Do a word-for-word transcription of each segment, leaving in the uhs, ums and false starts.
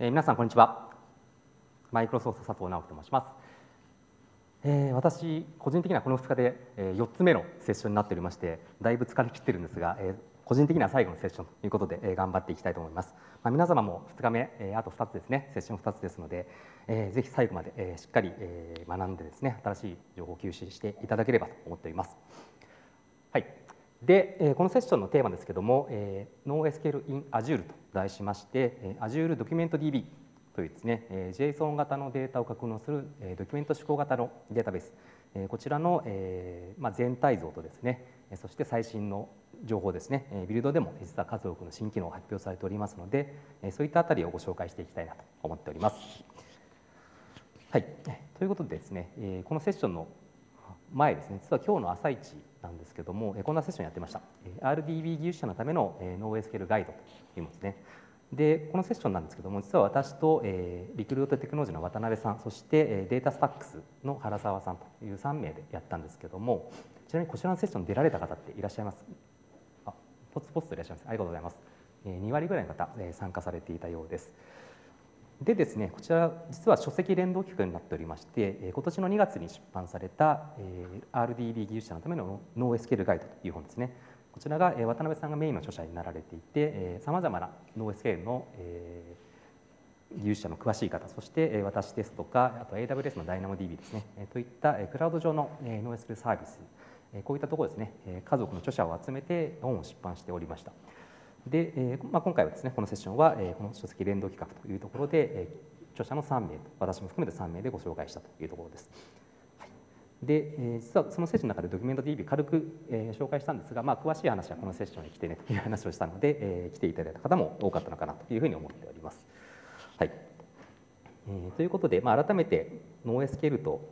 えー、皆さんこんにちは。マイクロソフト佐藤直樹と申します。えー、私個人的にはこのふつかで、えー、よっつめのセッションになっておりまして、だいぶ疲れ切ってるんですが、えー、個人的には最後のセッションということで、えー、頑張っていきたいと思います。まあ、皆様もふつかめ、えー、あとふたつですね、セッションふたつですので、えー、ぜひ最後まで、えー、しっかり、えー、学んでですね、新しい情報を吸収していただければと思っております。はい。で、えー、このセッションのテーマですけども、えー、NoSQL in Azure と題しまして、えー、Azure Document ディービーというですね、えー、JSON 型のデータを格納する、えー、ドキュメント指向型のデータベース、えー、こちらの、えーまあ、全体像とですね、そして最新の情報ですね、ビルドでも実は数多くの新機能が発表されておりますので、そういったあたりをご紹介していきたいなと思っております。はい、ということでですね、このセッションの前ですね、実は今日の朝一なんですけども、こんなセッションやってました。アールディービー 技術者のための NoSQL ガイドというものですね。で、このセッションなんですけども、実は私と、えー、リクルートテクノロジーの渡辺さん、そして、えー、データスタックスの原沢さんというさんめいでやったんですけども、ちなみにこちらのセッションに出られた方っていらっしゃいます？あ、ポツポツといらっしゃいます。ありがとうございます。えー、にわりぐらいの方、えー、参加されていたようです。でですね、こちら実は書籍連動企画になっておりまして、今年のにがつに出版された アールディービー 技術者のための NoSQL ガイドという本ですね。こちらが渡辺さんがメインの著者になられていて、さまざまな NoSQL の技術者の詳しい方、そして私ですとか、あと エーダブリューエス の DynamoDB ですね、といったクラウド上の NoSQL サービス、こういったところですね、家族の著者を集めて本を出版しておりました。で、えーまあ、今回はですね、このセッションは、えー、この書籍連動企画というところで、えー、著者のさんめいと私も含めてさんめいでご紹介したというところです。はい、で、えー、実はそのセッションの中でドキュメント ディービー 軽く、えー、紹介したんですが、まあ、詳しい話はこのセッションに来てねという話をしたので、えー、来ていただいた方も多かったのかなというふうに思っております。はい、えー、ということで、まあ、改めて NoSQL と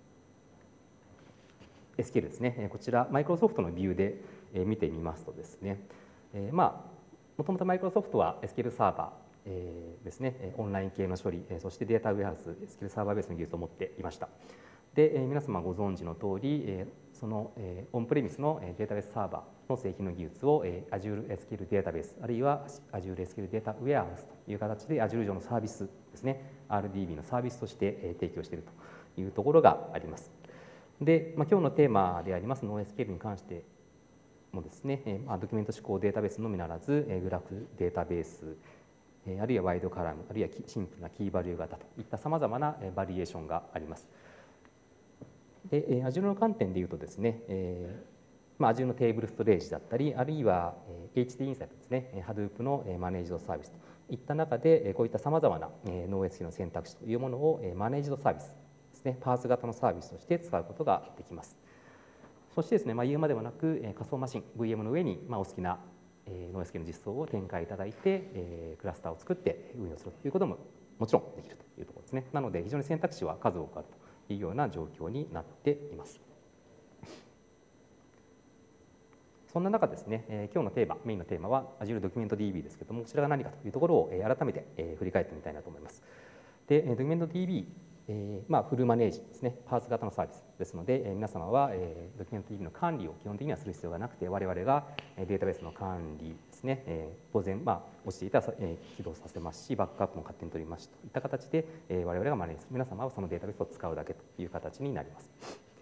エスキューエル ですね、こちらマイクロソフトのビューで見てみますとですね、えー、まあもともとマイクロソフトは エスキューエル サーバー、えー、ですね、オンライン系の処理、そしてデータウェアハウス、エスキューエル サーバーベースの技術を持っていました。で、皆様ご存知の通り、そのオンプレミスのデータベースサーバーの製品の技術を Azure エスキューエル データベース、あるいは Azure エスキューエル データウェアハウスという形で Azure 上のサービスですね、アールディービー のサービスとして提供しているというところがあります。で、まあ、今日のテーマであります NoSQL に関してもですね、えーまあ、ドキュメント指向データベースのみならず、えー、グラフデータベース、えー、あるいはワイドカラム、あるいはシンプルなキーバリュー型といったさまざまな、えー、バリエーションがあります。で、えー、Azure の観点でいうとですね、えーまあ、Azure のテーブルストレージだったり、あるいは、えー、エイチティー インサイトですね、Hadoop の、えー、マネージドサービスといった中で、えー、こういったさまざまな、えー、NoSQL の選択肢というものを、えー、マネージドサービスですね、パース型のサービスとして使うことができます。そしてですね、まあ、言うまでもなく、えー、仮想マシン ブイエム の上に、まあ、お好きな、えー、NoSQL の実装を展開いただいて、えー、クラスターを作って運用するということももちろんできるというところですね。なので非常に選択肢は数多くあるというような状況になっています。そんな中ですね、えー、今日のテーマ、メインのテーマは Azure ドキュメント ディービー ですけども、こちらが何かというところを、えー、改めて、えー、振り返ってみたいなと思います。で、ドキュメント ディービー、えーまあ、フルマネージですね、パーツ型のサービスですので、えー、皆様は、えー、ドキュメント ディービー の管理を基本的にはする必要がなくて、我々がデータベースの管理ですね、えー、当然、まあ、落ちていたら、えー、起動させますし、バックアップも勝手に取りますといった形で、えー、我々がマネージする、皆様はそのデータベースを使うだけという形になります。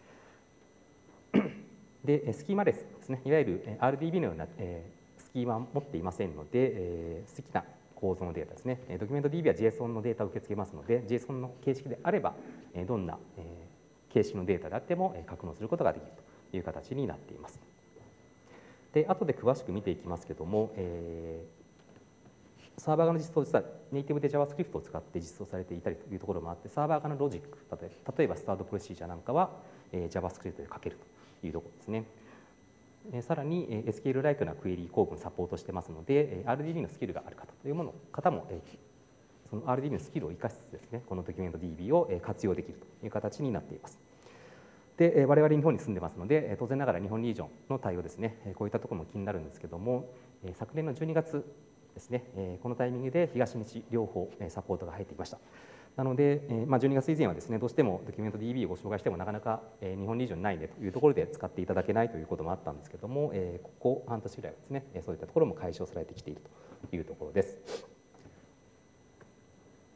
で、スキーマレスですね、いわゆる アールディービー のような、えー、スキーマは持っていませんので、えー、好きな構造のデータですね。ドキュメント ディービー は JSON のデータを受け付けますので、JSON の形式であれば、どんな形式のデータであっても格納することができるという形になっています。で、後で詳しく見ていきますけども、えー、サーバー側の実装、実はネイティブで JavaScript を使って実装されていたりというところもあって、サーバー側のロジック、例えばスタートプロシージャーなんかは JavaScript で書けるというところですね。さらに エスキューエル ライクなクエリ構文サポートしてますので、アールディービー のスキルがある方というもの方も、その アールディービー のスキルを生かしつつですね、このドキュメント ディービー を活用できるという形になっています。で、我々日本に住んでますので、当然ながら日本リージョンの対応ですね、こういったところも気になるんですけども、昨年のじゅうにがつですね、このタイミングで東西両方サポートが入っていました。なので、まあ、じゅうにがつ以前はですね、どうしてもドキュメント ディービー をご紹介してもなかなか日本リージョンないねというところで使っていただけないということもあったんですけども、ここ半年ぐらいはですね、そういったところも解消されてきているというところです。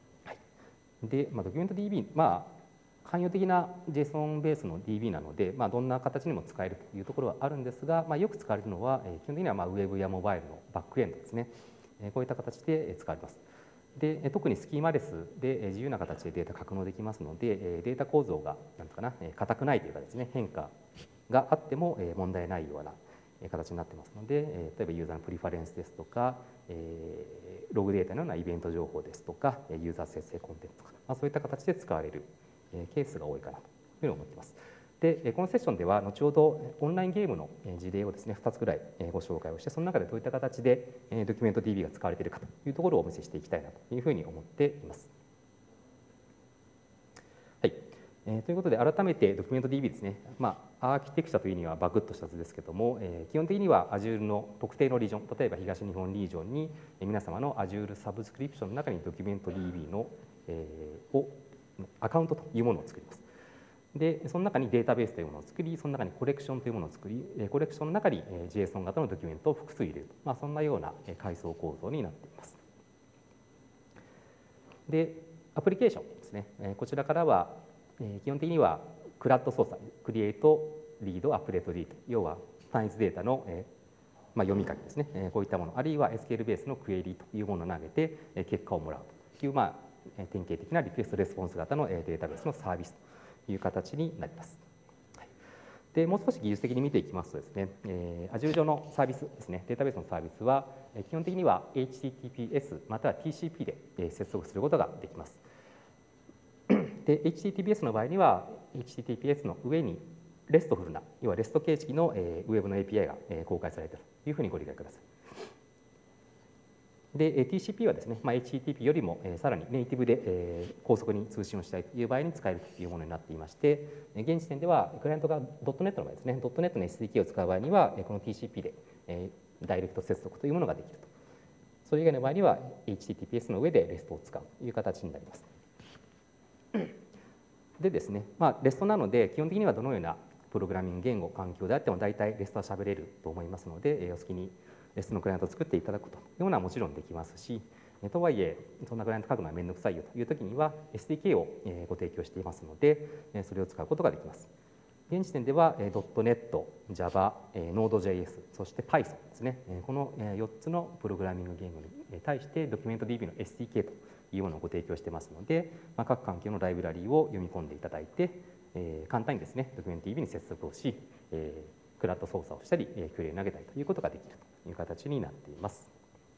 で、まあ、ドキュメント ディービー、まあ、汎用的な JSON ベースの ディービー なので、まあ、どんな形にも使えるというところはあるんですが、まあ、よく使われるのは、えー、基本的にはまあウェブやモバイルのバックエンドですね。えー、こういった形で使われます。で、特にスキーマレスで自由な形でデータ格納できますので、データ構造がなんとかな硬くないというかですね、変化があっても問題ないような形になってますので、例えばユーザーのプリファレンスですとか、ログデータのようなイベント情報ですとか、ユーザー生成コンテンツとか、まあ、そういった形で使われるケースが多いかなというふうに思っています。で、このセッションでは後ほどオンラインゲームの事例をですねふたつぐらいご紹介をして、その中でどういった形でドキュメント ディービー が使われているかというところをお見せしていきたいなというふうに思っています。はい、えー、ということで改めてドキュメント ディービー ですね、まあ、アーキテクチャというにはバクッとした図ですけども、えー、基本的には Azure の特定のリージョン、例えば東日本リージョンに皆様の Azure サブスクリプションの中にドキュメント ディービー の、えー、をアカウントというものを作ります。で、その中にデータベースというものを作り、その中にコレクションというものを作り、コレクションの中に JSON 型のドキュメントを複数入れる、まあ、そんなような階層構造になっています。で、アプリケーションですね。こちらからは基本的にはクラッド操作、クリエイト、リード、アップデート、リード、要は単一データのまあ読み書きですね、こういったもの、あるいは エスキューエル ベースのクエリというものを投げて結果をもらうという、まあ、典型的なリクエストレスポンス型のデータベースのサービスという形になります。で、もう少し技術的に見ていきますとですね、えー、Azure 上のサービスですね、データベースのサービスは、基本的には エイチティーティーピーエス または ティーシーピー で接続することができます。で、エイチティーティーピーエス の場合には、エイチティーティーピーエス の上にレストフルな、要はレスト形式のウェブの エーピーアイ が公開されているというふうにご理解ください。で、ティーシーピー はですね、まあ、エイチティーティーピー よりもさらにネイティブで、えー、高速に通信をしたいという場合に使えるというものになっていまして、現時点ではクライアントが ドットネット の場合ですね、ドットネット の エスディーケー を使う場合には、この ティーシーピー で、えー、ダイレクト接続というものができると。それ以外の場合には エイチティーティーピーエス の上でレストを使うという形になります。でですね、まあ、レストなので基本的にはどのようなプログラミング言語、環境であっても大体レストは喋れると思いますので、お好きにレストのクライアントを作っていただくというのはもちろんできますし、とはいえそんなクライアント書くのは面倒くさいよという時には エスディーケー をご提供していますので、それを使うことができます。現時点では ドットネット、Java、Node.js、そして Python ですね、このよっつのプログラミング言語に対してドキュメント ディービー の エスディーケー というものをご提供していますので、まあ、各環境のライブラリを読み込んでいただいて、えー、簡単にですねドキュメント ディービー に接続をし、えー、クラッド操作をしたり、クエリを投げたりということができるという形になっています。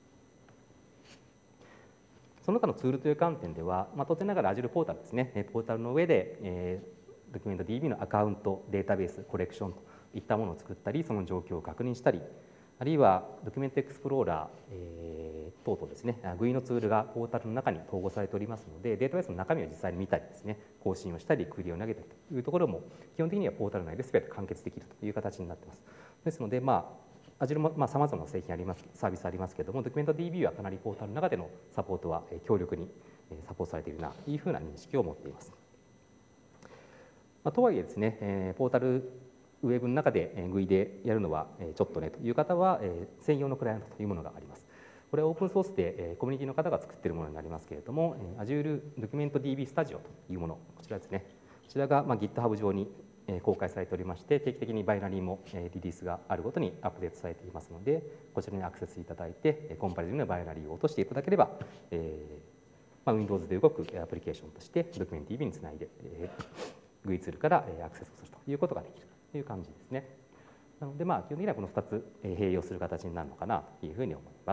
その他のツールという観点では、まあ、当然ながら Azure ポータルですね、ポータルの上で、えー、ドキュメント ディービー のアカウント、データベース、コレクションといったものを作ったり、その状況を確認したり、あるいはドキュメントエクスプローラー、えー、等々ですね、グイ のツールがポータルの中に統合されておりますので、データベースの中身を実際に見たりですね、更新をしたり、クエリを投げたりというところも、基本的にはポータル内で全て完結できるという形になっています。ですので、まあ、Azure もさまざ、まな製品あります、サービスありますけれども、ドキュメント ディービー はかなりポータルの中でのサポートは強力にサポートされているなというふうな認識を持っています。まあ、とはいえですね、えー、ポータルウェブの中で グイ でやるのはちょっとねという方は専用のクライアントというものがあります。これはオープンソースでコミュニティの方が作っているものになりますけれども、Azure Document ディービー Studio というもの、こちらですね。こちらがまあ GitHub 上に公開されておりまして、定期的にバイナリーもリリースがあるごとにアップデートされていますので、こちらにアクセスいただいて、コンパリズムのバイナリーを落としていただければ、えーまあ、Windows で動くアプリケーションとして Document ディービー につないで、グイ ツールからアクセスするということができるという感じですね。なので、まあ、基本的にはこのふたつ併用する形になるのかなというふうに思います。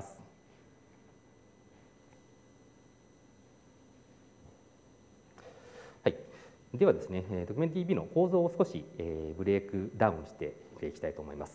はい、ではですね、ドキュメント ディービー の構造を少しブレイクダウンしていきたいと思います。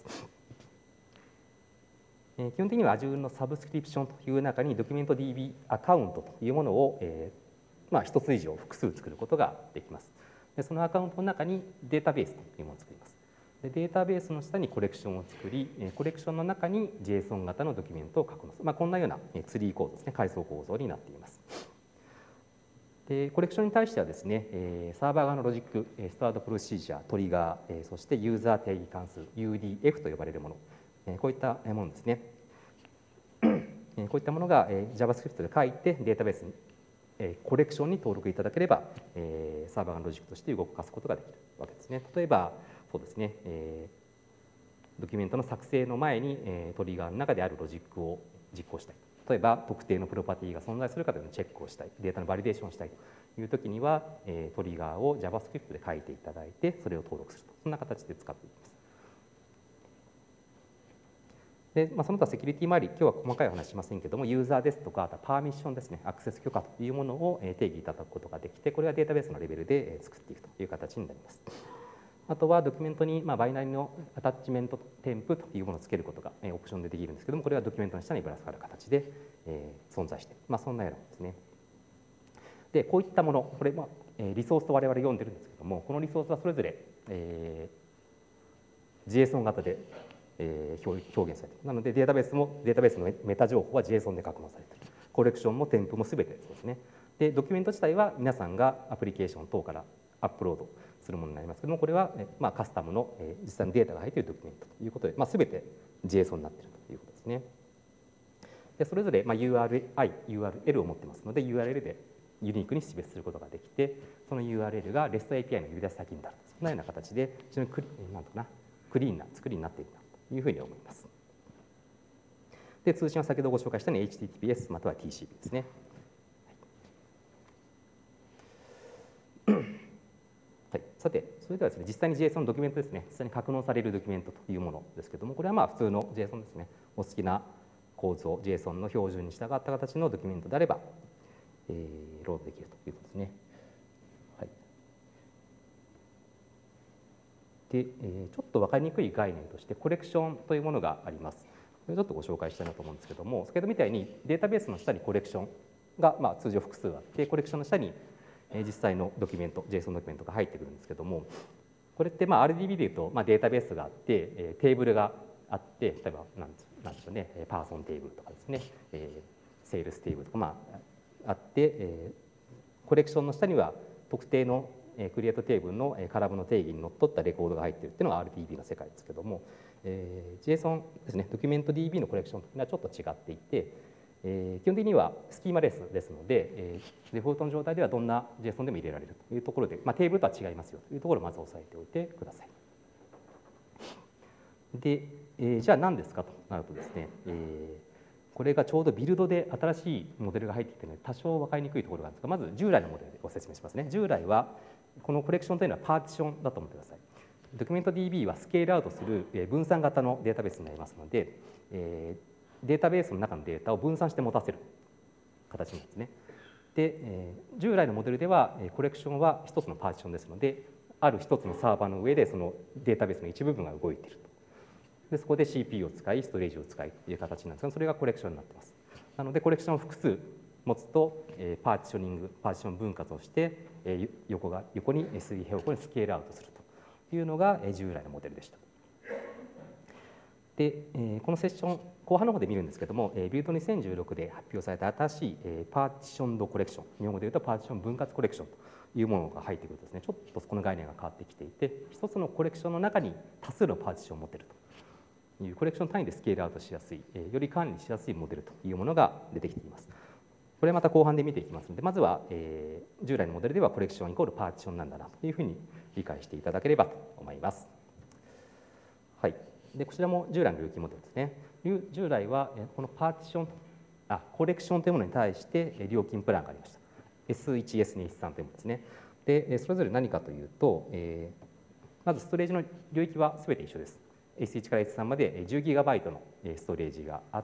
基本的には Azure のサブスクリプションという中にドキュメント ディービー アカウントというものを、まあ、ひとつ以上複数作ることができます。でそのアカウントの中にデータベースというものを作ります。でデータベースの下にコレクションを作り、コレクションの中に JSON 型のドキュメントを格納する、まあ、こんなようなツリー構造ですね、階層構造になっています。でコレクションに対してはですね、サーバー側のロジック、スタートプロシージャー、トリガー、そしてユーザー定義関数、ユーディーエフ と呼ばれるもの、こういったものですね。こういったものが JavaScript で書いてデータベースにえー、コレクションに登録いただければ、えー、サーバー側のロジックとして動かすことができるわけですね。例えばそうですね、えー、ドキュメントの作成の前に、えー、トリガーの中であるロジックを実行したい。例えば特定のプロパティが存在するかというのをチェックをしたい、データのバリデーションをしたいというときには、えー、トリガーを JavaScript で書いていただいて、それを登録すると、そんな形で使っていきます。でまあ、その他セキュリティ周り、今日は細かいお話しませんけれども、ユーザーですとか、あとパーミッションですね、アクセス許可というものを定義いただくことができて、これはデータベースのレベルで作っていくという形になります。あとはドキュメントに、まあ、バイナリのアタッチメント添付というものをつけることがオプションでできるんですけども、これはドキュメントの下にぶら下がる形で、えー、存在している、まあ、そんなようなものですね。で、こういったもの、これ、まあ、リソースと我々読んでるんですけども、このリソースはそれぞれ、えー、ジェイソン 型で、えー、表現されている。なので、データベースも、データベースのメタ情報は ジェイソン で格納されている。コレクションも添付もすべてそうですね。で、ドキュメント自体は皆さんがアプリケーション等からアップロードするものになりますけども、これは、まあ、カスタムの、えー、実際のデータが入っているドキュメントということで、まあ、全て ジェイソン になっているということですね。でそれぞれ、まあ、ユーアールアイ、ユーアールエル を持ってますので、ユーアールエル でユニークに識別することができて、その ユーアールエル が REST エーピーアイ の呼び出し先になる。そんなような形で、非常にクリなんとかなクリーンな作りになっているというふうに思います。で、通信は先ほどご紹介したように エイチティーティーピーエス または ティーシーピー ですね。はい、さて、それではですね、実際に ジェイソン のドキュメントですね、実際に格納されるドキュメントというものですけれども、これはまあ普通の ジェイソン ですね、お好きな構造、ジェイソン の標準に従った形のドキュメントであれば、えー、ロードできるということですね。はい、で、えー、ちょっと分かりにくい概念として、コレクションというものがあります。これちょっとご紹介したいなと思うんですけども、先ほどみたいにデータベースの下にコレクションが、まあ、通常複数あって、コレクションの下に実際のドキュメント、ジェイソン ドキュメントが入ってくるんですけども、これってまあ アールディービー でいうと、まあ、データベースがあって、テーブルがあって、例えば何でしょうね、パーソンテーブルとかですね、セールステーブルとか、まあ、あって、コレクションの下には特定のクリエイトテーブルのカラムの定義にのっとったレコードが入っているっていうのが アールディービー の世界ですけども、えー、ジェイソン ですね、ドキュメント ディービー のコレクションというのはちょっと違っていて、えー、基本的にはスキーマレスですので、えー、デフォルトの状態ではどんな ジェイソン でも入れられるというところで、まあ、テーブルとは違いますよというところをまず押さえておいてください。で、えー、じゃあ何ですかとなるとですね、えー、これがちょうどビルドで新しいモデルが入ってきているので多少分かりにくいところがあるんですが、まず従来のモデルでご説明しますね。従来はこのコレクションというのはパーティションだと思ってください。ドキュメント ディービー はスケールアウトする分散型のデータベースになりますので、えーデータベースの中のデータを分散して持たせる形なんですね。で、えー、従来のモデルではコレクションは一つのパーティションですので、ある一つのサーバーの上でそのデータベースの一部分が動いていると。でそこで シーピーユー を使い、ストレージを使いという形なんですが、それがコレクションになっています。なのでコレクションを複数持つと、えー、パーティショニング、パーティション分割をして、えー、横が横に水平方向にスケールアウトするというのが従来のモデルでした。で、えー、このセッション後半の方で見るんですけども、えー、ビルドにせんじゅうろくで発表された新しい、えー、パーティションドコレクション、日本語でいうとパーティション分割コレクションというものが入ってくるとですね、ちょっとこの概念が変わってきていて、一つのコレクションの中に多数のパーティションを持っているというコレクション単位でスケールアウトしやすい、えー、より管理しやすいモデルというものが出てきています。これまた後半で見ていきますので、まずは、えー、従来のモデルではコレクションイコールパーティションなんだなというふうに理解していただければと思います。はい。でこちらも従来の領域モデルですね。従来はこのパーティションあコレクションというものに対して料金プランがありました。エスワン、エスツー、エススリー というものですね。でそれぞれ何かというと、えー、まずストレージの領域は全て一緒です。エスワン から エススリー まで じゅうギガバイト のストレージがあって、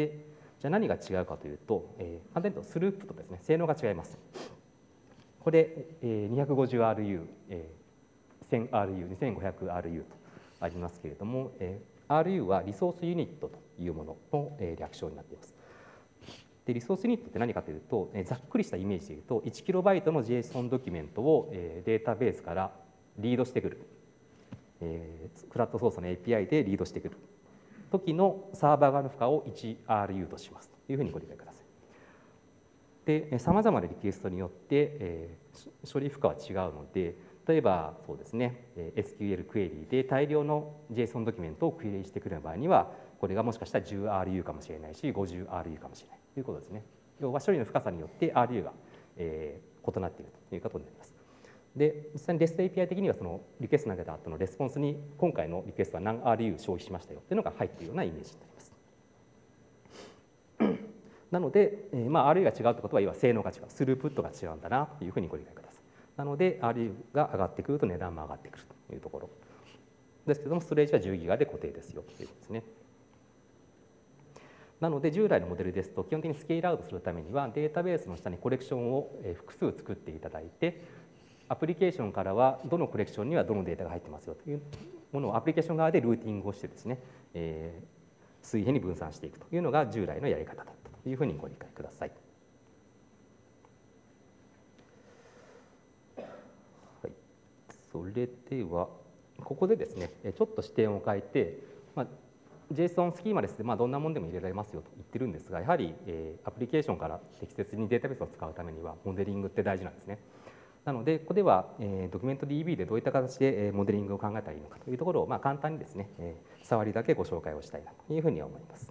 じゃあ何が違うかというと、えー、簡単に言うとスループットですね、性能が違います。これ にひゃくごじゅうアールユー、せんアールユー、にせんごひゃくアールユー とありますけれども、えー、アールユー はリソースユニットというものの、えー、略称になっています。でリソースユニットって何かというと、えー、ざっくりしたイメージでいうと いちキロバイト の ジェイソン ドキュメントを、えー、データベースからリードしてくる、えー、クラッドソースの エーピーアイ でリードしてくる時のサーバー側の負荷を いちアールユー としますというふうにご理解ください。でさまざまなリクエストによって、えー、処理負荷は違うので、例えばそうですね、エスキューエル クエリで大量の ジェイソン ドキュメントをクエリしてくる場合には、これがもしかしたら じゅうアールユー かもしれないし ごじゅうアールユー かもしれないということですね。要は処理の深さによって アールユー がえー、異なっているということになります。で、実際に REST エーピーアイ 的にはそのリクエスト投げた後のレスポンスに今回のリクエストは何 アールユー 消費しましたよというのが入っているようなイメージになります。なので、えーまあ、アールユー が違うということは、要は性能が違う、スループットが違うんだなというふうにご理解ください。なので、アールユー が上がってくると値段も上がってくるというところですけども、ストレージはじゅうギガで固定ですよということですね。なので、従来のモデルですと、基本的にスケールアウトするためには、データベースの下にコレクションを複数作っていただいて、アプリケーションからはどのコレクションにはどのデータが入ってますよというものをアプリケーション側でルーティングをしてですね、えー、水平に分散していくというのが従来のやり方だったというふうにご理解ください。はい、それではここでですね、ちょっと視点を変えて、まあ、JSON スキーマレスでまあどんなものでも入れられますよと言ってるんですが、やはり、えー、アプリケーションから適切にデータベースを使うためにはモデリングって大事なんですね。なので、ここでは、えー、ドキュメント ディービー でどういった形で、えー、モデリングを考えたらいいのかというところを、まあ、簡単にですね、えー、触りだけご紹介をしたいなというふうに思います。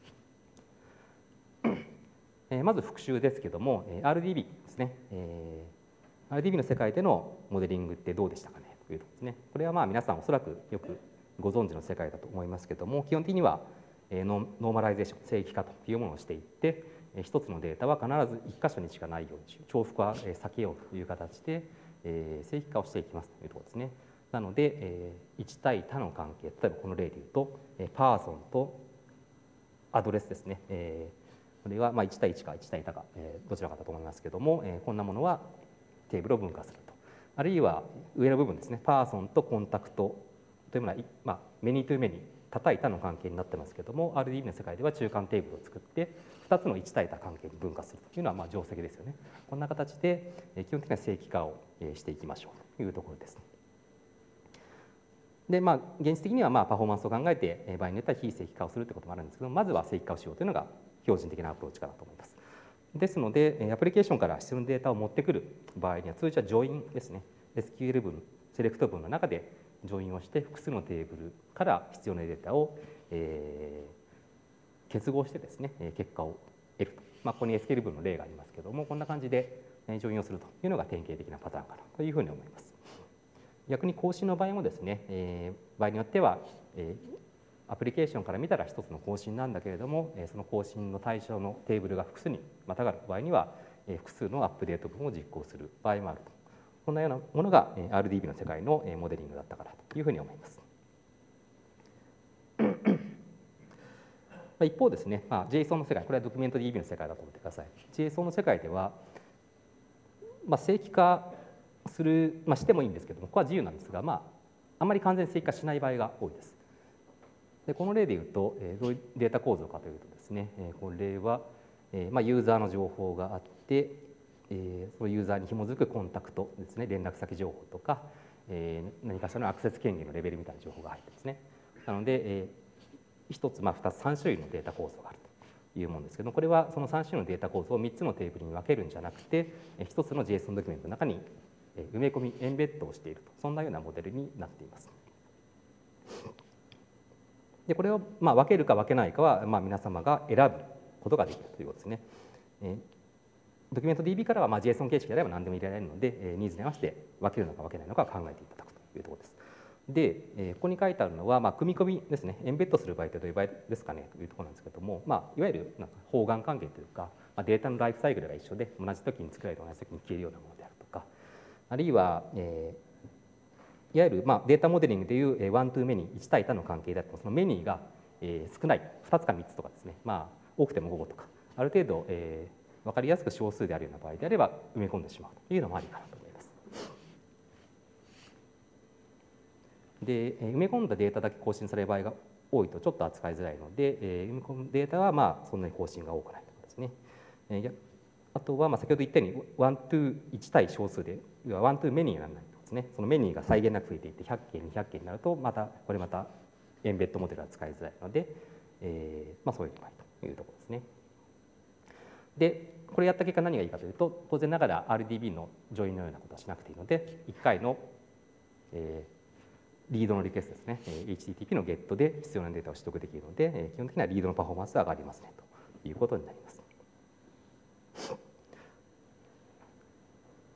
えー、まず復習ですけども、えー、アールディービー ですね、えー、アールディービー の世界でのモデリングってどうでしたかねというとですね、これはまあ皆さんおそらくよくご存知の世界だと思いますけども、基本的には、えー、ノーマライゼーション、正規化というものをしていって、一つのデータは必ず一箇所にしかないように、重複は避けようという形で、えー、正規化をしていきますというところですね。なので、えー、いち対多の関係、例えばこの例でいうと、えー、パーソンとアドレスですね。えー、これはまあいち対いちかいち対多か、えー、どちらかだと思いますけども、えー、こんなものはテーブルを分化すると。あるいは上の部分ですね、パーソンとコンタクトというものは、まあ、メニートゥーメニー、多対多の関係になってますけども、アールディービー の世界では中間テーブルを作ってふたつのいち対多関係に分化するというのはまあ定石ですよね。こんな形で基本的な正規化をしていきましょうというところです。で、まあ、現実的にはまあパフォーマンスを考えて場合によっては非正規化をするということもあるんですけど、まずは正規化をしようというのが標準的なアプローチかなと思います。ですので、アプリケーションから必要なデータを持ってくる場合には、通常はジョインですね。エスキューエル 文、セレクト文の中でジョインをして複数のテーブルから必要なデータを、えー、結合してですね、結果を得ると。まあ、ここに エスキューエル 文の例がありますけども、こんな感じでジョインをするというのが典型的なパターンかなというふうに思います。逆に更新の場合もですね、えー、場合によっては、えー、アプリケーションから見たら一つの更新なんだけれども、その更新の対象のテーブルが複数にまたがる場合には、複数のアップデート文を実行する場合もあると。こんなようなものが アールディービー の世界のモデリングだったかなというふうに思います。一方ですね、まあ、JSON の世界、これはドキュメント ディービー の世界だと思ってください。JSON の世界では、まあ、正規化する、まあ、してもいいんですけども、ここは自由なんですが、まあ、あんまり完全に正規化しない場合が多いです。でこの例でいうと、えー、どういうデータ構造かというとですね、えー、これは、えーまあ、ユーザーの情報があって、えー、そのユーザーに紐づくコンタクトですね、連絡先情報とか、えー、何かしらのアクセス権限のレベルみたいな情報が入ってですね。なので、えー、ひとつ、まあ、ふたつ、さん種類のデータ構造があるというものですけども、これはそのさん種類のデータ構造をみっつのテーブルに分けるんじゃなくて、ひとつの JSON ドキュメントの中に埋め込み、エンベッドをしていると、そんなようなモデルになっています。でこれをまあ分けるか分けないかはまあ皆様が選ぶことができるということですね。えー、ドキュメント ディービー からはまあ JSON 形式であれば何でも入れられるので、えー、ニーズに合わせて分けるのか分けないのか考えていただくというところです。で、えー、ここに書いてあるのは、まあ、組み込みですね、エンベッドする場合ってどういう場合ですかねというところなんですけども、まあ、いわゆるなんか包含関係というか、まあ、データのライフサイクルが一緒で、同じ時に作られて同じ時に消えるようなものであるとか、あるいは、えーいわゆるまあデータモデリングでいうワントゥーメニー、いち対多の関係であっても、そのメニーが少ない、ふたつかみっつとかですね、まあ、多くてもごことか、ある程度、えー、分かりやすく少数であるような場合であれば、埋め込んでしまうというのもありかなと思います。で、埋め込んだデータだけ更新される場合が多いと、ちょっと扱いづらいので、えー、埋め込むデータはまあそんなに更新が多くないということですね。えー、あとはまあ先ほど言ったように、ワントゥーいち対少数で、要はワントゥーメニーにならない。ね、そのメニューが際限なく増えていってひゃっけんにひゃっけんになるとまたこれまたエンベッドモデルは使いづらいので、えーまあ、そういう場合というところですね。でこれやった結果何がいいかというと、当然ながら アールディービー のジョインのようなことはしなくていいので、いっかいの、えー、リードのリクエストですね、 エイチティーティーピー のゲットで必要なデータを取得できるので、えー、基本的にはリードのパフォーマンスが上がりますねということになります。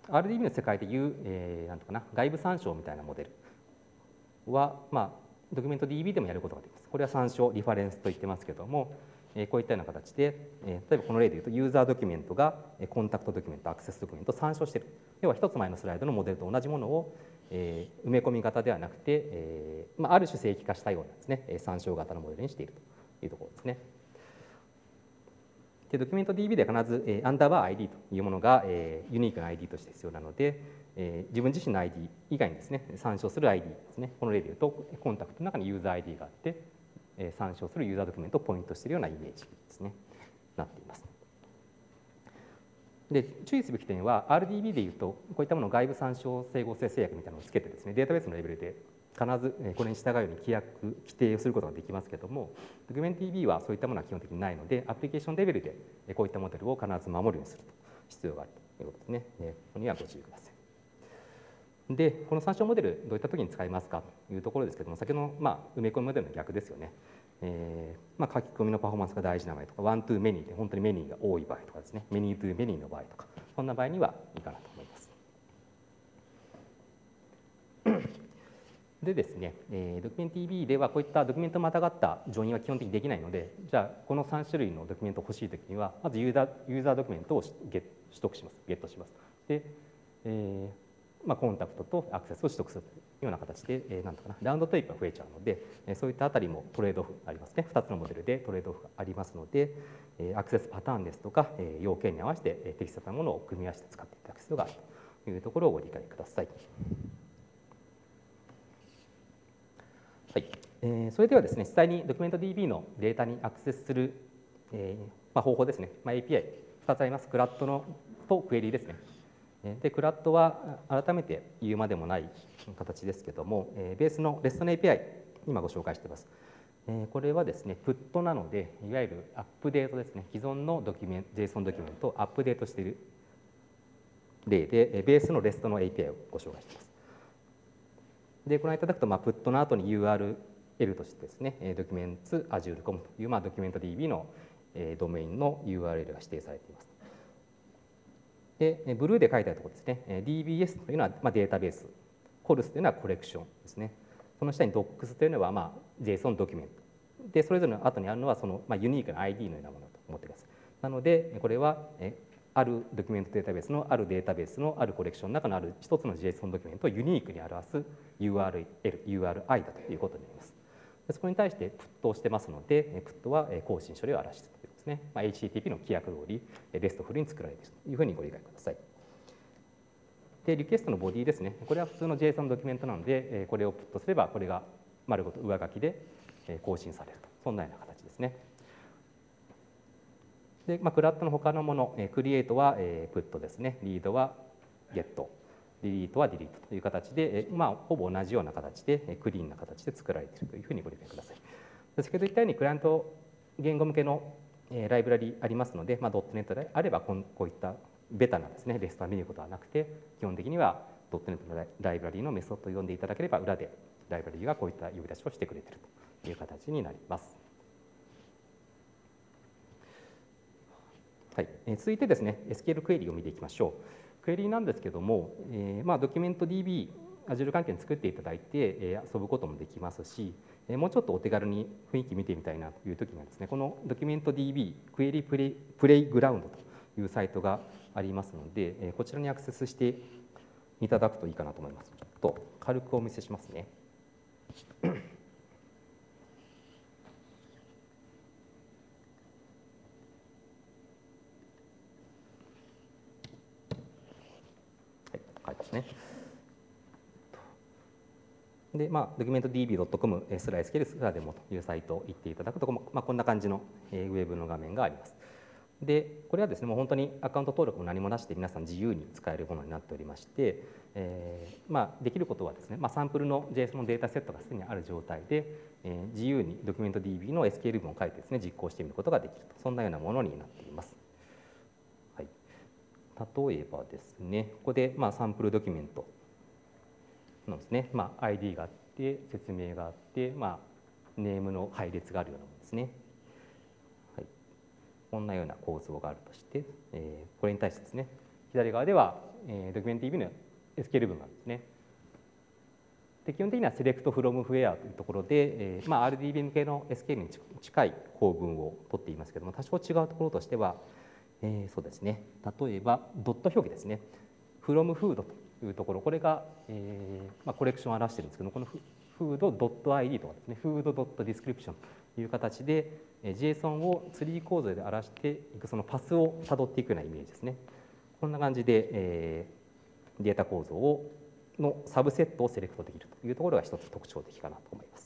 アールディービー の世界でいう、えー、なんとかな外部参照みたいなモデルは、まあ、ドキュメント ディービー でもやることができます。これは参照リファレンスと言ってますけども、えー、こういったような形で、えー、例えばこの例でいうとユーザードキュメントがコンタクトドキュメントアクセスドキュメントを参照している。要は一つ前のスライドのモデルと同じものを、えー、埋め込み型ではなくて、えーまあ、ある種正規化したようなですね参照型のモデルにしているというところですね。でドキュメント ディービー では必ず、えー、アンダーバー アイディー というものが、えー、ユニークな アイディー として必要なので、えー、自分自身の アイディー 以外にですね参照する アイディー ですね。この例でいうとコンタクトの中にユーザー アイディー があって、えー、参照するユーザードキュメントをポイントしているようなイメージですねなっています。で注意すべき点は アールディービー でいうとこういったものを外部参照整合性制約みたいなのをつけてですねデータベースのレベルで必ずこれに従うように規約規定をすることができますけどもドキュメント ディービー はそういったものは基本的にないのでアプリケーションレベルでこういったモデルを必ず守るようにすると必要があるということですね。ここにはご注意ください。でこの参照モデルどういった時に使いますかというところですけども先ほどの、まあ、埋め込みモデルの逆ですよね。えーまあ、書き込みのパフォーマンスが大事な場合とかワントゥーメニーで本当にメニーが多い場合とかですねメニートゥーメニーの場合とかそんな場合にはいいかなと思います。でですね、えー、ドキュメント ディービー ではこういったドキュメントまたがったジョインは基本的にできないのでじゃあこのさん種類のドキュメントを欲しいときにはまずユーザーユーザードキュメントをゲ取得しますゲットします。で、えーまあ、コンタクトとアクセスを取得するというような形で、えー、なんとかなラウンドトリップが増えちゃうので、えー、そういったあたりもトレードオフありますね。ふたつのモデルでトレードオフがありますので、えー、アクセスパターンですとか、えー、要件に合わせて、えー、適切なものを組み合わせて使っていただく必要があるというところをご理解ください。はい、えー、それではですね実際にドキュメント ディービー のデータにアクセスする、えーまあ、方法ですね、まあ、エーピーアイふたつあります。クラッドのとクエリですね。でクラッドは改めて言うまでもない形ですけども、えー、ベースの レスト の エーピーアイ 今ご紹介しています。えー、これはですねプットなのでいわゆるアップデートですね既存のドキュメント JSON ドキュメントをアップデートしている例でベースの レスト の エーピーアイ をご紹介しています。でご覧いただくと、まあ、プットの後に ユーアールエル としてですね、ドキュメンツ アジュール コム という、まあ、ドキュメント ディービー のドメインの ユーアールエル が指定されています。で、ブルーで書いてあるところですね、ディービーエス というのは、まあ、データベース、コルスというのはコレクションですね。その下に ドックス というのは、まあ、JSON ドキュメント。で、それぞれの後にあるのは、その、まあ、ユニークな アイディー のようなものと思ってください。なので、これは、あるドキュメントデータベースのあるデータベースのあるコレクションの中のある一つの JSON ドキュメントをユニークに表す ユーアールエル、ユーアールアイ だということになります。そこに対してプットをしてますので、プットは更新処理を表しているということですね。まあ、エイチティーティーピー の規約通り、レストフルに作られているというふうにご理解ください。で、リクエストのボディですね。これは普通の JSON ドキュメントなので、これをプットすれば、これが丸ごと上書きで更新されると。そんなような形ですね。で、まあ、クラッドの他のもの、クリエイトはプットですね。リードはゲット。ディリートはディリートという形で、まあ、ほぼ同じような形で、クリーンな形で作られているというふうにご理解ください。先ほど言ったように、クライアント言語向けのライブラリありますので、まあ、ドットネット であればこういったベタなですね、レストは見ることはなくて、基本的にはドットネット のライブラリのメソッドを呼んでいただければ、裏でライブラリがこういった呼び出しをしてくれているという形になります。はい、続いてですね、エスキューエル クエリを見ていきましょう。クエリなんですけども、えーまあ、ドキュメント ディービー、Azure 関係に作っていただいて、えー、遊ぶこともできますし、えー、もうちょっとお手軽に雰囲気見てみたいなというときにはですね、このドキュメント ディービー クエリプレイ、プレイグラウンドというサイトがありますので、えー、こちらにアクセスしていただくといいかなと思います。ちょっと軽くお見せしますね。ですね。で、まあ、ドキュメント ディービードットコム スライスケルスラデモというサイトを行っていただくと、まあ、こんな感じのウェブの画面があります。で、これはですね、もう本当にアカウント登録も何もなしで皆さん自由に使えるものになっておりまして、えーまあ、できることはですね、まあ、サンプルの JSON のデータセットがすでにある状態で、えー、自由にドキュメント ディービー の エスキューエル 文を書いてですね、実行してみることができると、そんなようなものになっています。はい、例えばですね、ここでまあサンプルドキュメントのですね、まあ、アイディー があって、説明があって、まあ、ネームの配列があるようなものですね。はい、こんなような構造があるとして、えー、これに対してですね、左側ではえー、ドキュメント ディービー の エスキューエル 文があるんですね。で基本的には select from where というところで、えーまあ、アールディービー 向けの エスキューエル に近い構文を取っていますけれども、多少違うところとしては、えー、そうですね、例えばドット表記ですね。from food というところ、これが、えーまあ、コレクションを表しているんですけども、この food.id とかですね、food.description という形で、えー、JSON をツリー構造で表していくそのパスをたどっていくようなイメージですね。こんな感じで、えー、データ構造をのサブセットをセレクトできるというところが一つ特徴的かなと思います。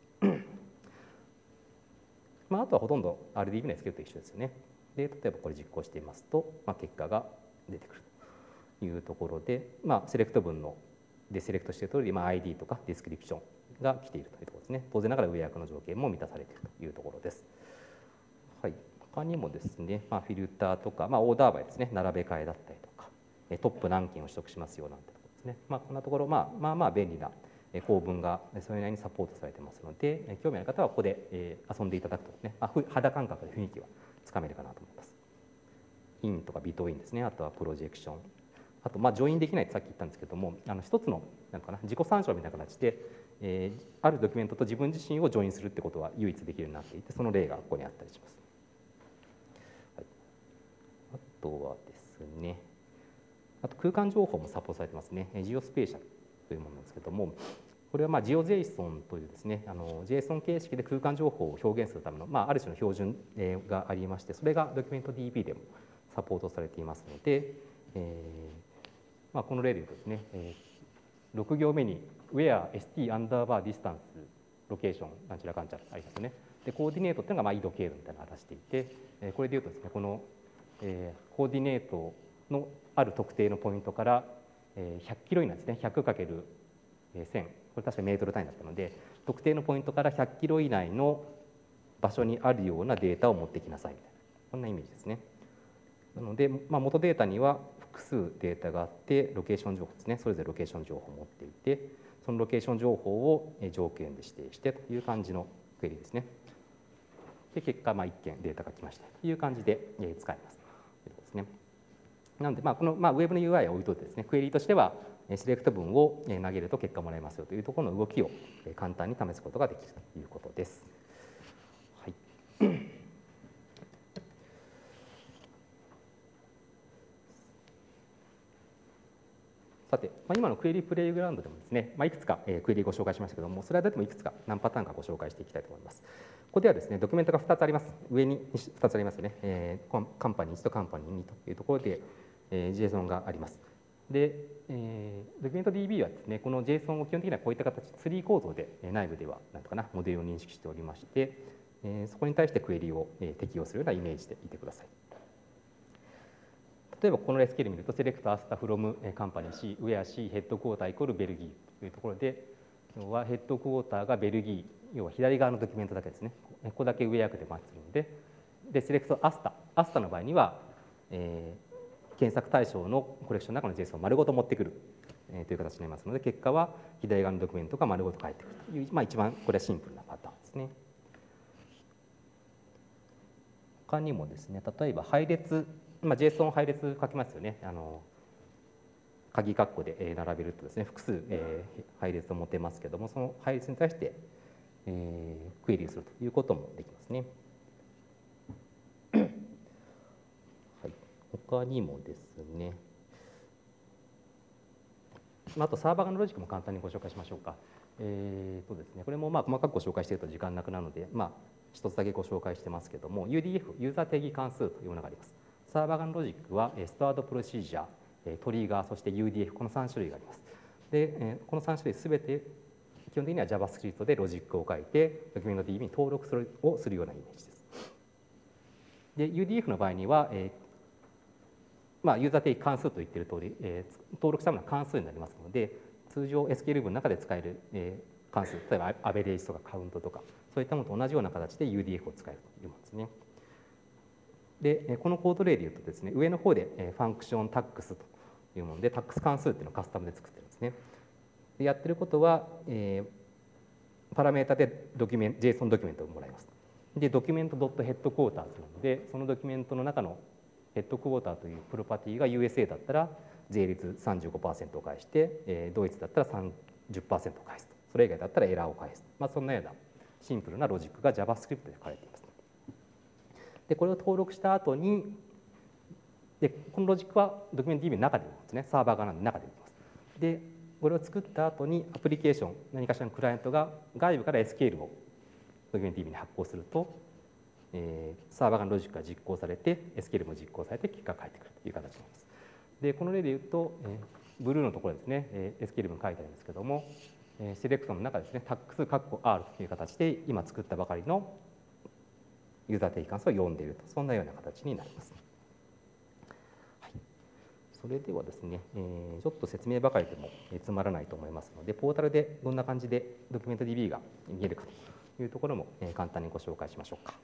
まあ、あとはほとんど アールディービー の エスキューエル と一緒ですよね。で、例えばこれ実行してみますと、まあ、結果が出てくるというところで、まあ、セレクト文のでセレクトしている通り、まあ、アイディー とかディスクリプションが来ているというところですね。当然ながら上役の条件も満たされているというところです。はい、他にもですね、まあ、フィルターとか、まあ、オーダーバイですね、並べ替えだったりとか、トップ何件を取得しますよなんてね、まあ、こんなところ、まあ、まあまあ便利な構文がそれなりにサポートされてますので、興味ある方はここで遊んでいただくとね、まあ、肌感覚で雰囲気はつかめるかなと思います。インとかビトインですね、あとはプロジェクション、あとまあジョインできないってさっき言ったんですけども、あの一つのなんかな自己参照みたいな形で、えー、あるドキュメントと自分自身をジョインするってことは唯一できるようになっていて、その例がここにあったりします。はい、あとはですね、あと空間情報もサポートされてますね。ジオスペーシャルというものなんですけども、これはまあジオ JSON というですね、あの JSON 形式で空間情報を表現するための、まあ、ある種の標準がありまして、それがドキュメント ディービー でもサポートされていますので、えーまあ、この例でいうとですね、えー、ろく行目に where st アンダーバーディスタンスロケーションなんちゃらかんちゃらありますね。でコーディネートというのがまあ緯度経度みたいなのを表していて、これでいうとですね、この、えー、コーディネートのある特定のポイントからひゃくキロ以内ですね、ひゃくかけるせん、これ確かメートル単位だったので、特定のポイントからひゃくキロ以内の場所にあるようなデータを持ってきなさいみたいな、こんなイメージですね。なので、まあ、元データには複数データがあって、ロケーション情報ですね、それぞれロケーション情報を持っていて、そのロケーション情報を条件で指定してという感じのクエリですね。で、結果、まあ、いっけんデータが来ましたという感じで使えますということですね。なので、まあ、この、まあ、ウェブの ユーアイ を置いといてですね、クエリとしては、セレクト文を投げると結果もらえますよというところの動きを簡単に試すことができるということです。はい。さて、まあ、今のクエリプレイグラウンドでもですね、まあ、いくつかクエリご紹介しましたけども、スライドでもいくつか何パターンかご紹介していきたいと思います。ここではですね、ドキュメントがふたつあります。上にふたつありますよね。えー、カンパニーいちとカンパニーにというところで、えー、JSON があります。で、えー、ドキュメント ディービー はですね、この JSON を基本的にはこういった形、ツリー構造で内部ではなんとかなモデルを認識しておりまして、えー、そこに対してクエリを適用するようなイメージでいてください。例えばこの エスキューエル 見ると、セレクトアスタフロムカンパニー C、ウェア C ヘッドクォーターイコールベルギーというところで、要はヘッドクォーターがベルギー、要は左側のドキュメントだけですね。ここだけウェア区でマッチするので、で、セレクトアスタ、アスタの場合には、えー検索対象のコレクションの中の JSON を丸ごと持ってくるという形になりますので、結果は左側のドキュメントが丸ごと返ってくるという、まあ、一番これはシンプルなパターンですね。他にもですね、例えば配列、まあ、JSON 配列書きますよね。あの鍵括弧で並べるとですね、複数、えー、配列を持てますけども、その配列に対して、えー、クエリするということもできますね。他にもですね、あとサーバー側のロジックも簡単にご紹介しましょうか。えーとですね、これもまあ細かくご紹介していると時間なくなるので、まあ、一つだけご紹介してますけども、ユーディーエフ、ユーザー定義関数というものがあります。サーバー側のロジックは、ストアードプロシージャー、トリガー、そして ユーディーエフ、このさん種類があります。で、このさん種類すべて、基本的には JavaScript でロジックを書いて、ドキュメント ディービー に登録するをするようなイメージです。で、ユーディーエフ の場合には、えーまあ、ユーザー定義関数と言っている通り、えー、登録したものは関数になりますので、通常 エスキューエル 文の中で使える、えー、関数、例えばアベレージとかカウントとか、そういったものと同じような形で ユーディーエフ を使えるというものですね。で、このコード例でいうとですね、上の方で、えー、ファンクションタックスというもので、タックス関数っていうのをカスタムで作ってるんですね。でやってることは、えー、パラメータでドキュメント、JSON ドキュメントをもらいます。で、ドキュメント .head quarters なので、そのドキュメントの中のヘッドクォーターというプロパティが ユーエスエー だったら税率 さんじゅうごパーセント を返して、えー、ドイツだったら さんじゅっパーセント を返すと、それ以外だったらエラーを返す、まあ、そんなようなシンプルなロジックが JavaScript で書かれています。でこれを登録した後に、でこのロジックはドキュメント ディービー の中で動きますね、サーバー側の中で動きます。でこれを作った後にアプリケーション、何かしらのクライアントが外部から エスキューエル をドキュメント ディービー に発行すると、えー、サーバー側のロジックが実行されて エスキューエル も実行されて結果が返ってくるという形になります。でこの例でいうと、えー、ブルーのところですね、えー、エスキューエル も書いてあるんですけども、えー、セレクトの中ですね、タックス （R） という形で今作ったばかりのユーザー定義関数を読んでいると、そんなような形になります。はい、それではですね、えー、ちょっと説明ばかりでもつまらないと思いますので、ポータルでどんな感じでドキュメント ディービー が見えるかというところも簡単にご紹介しましょうか。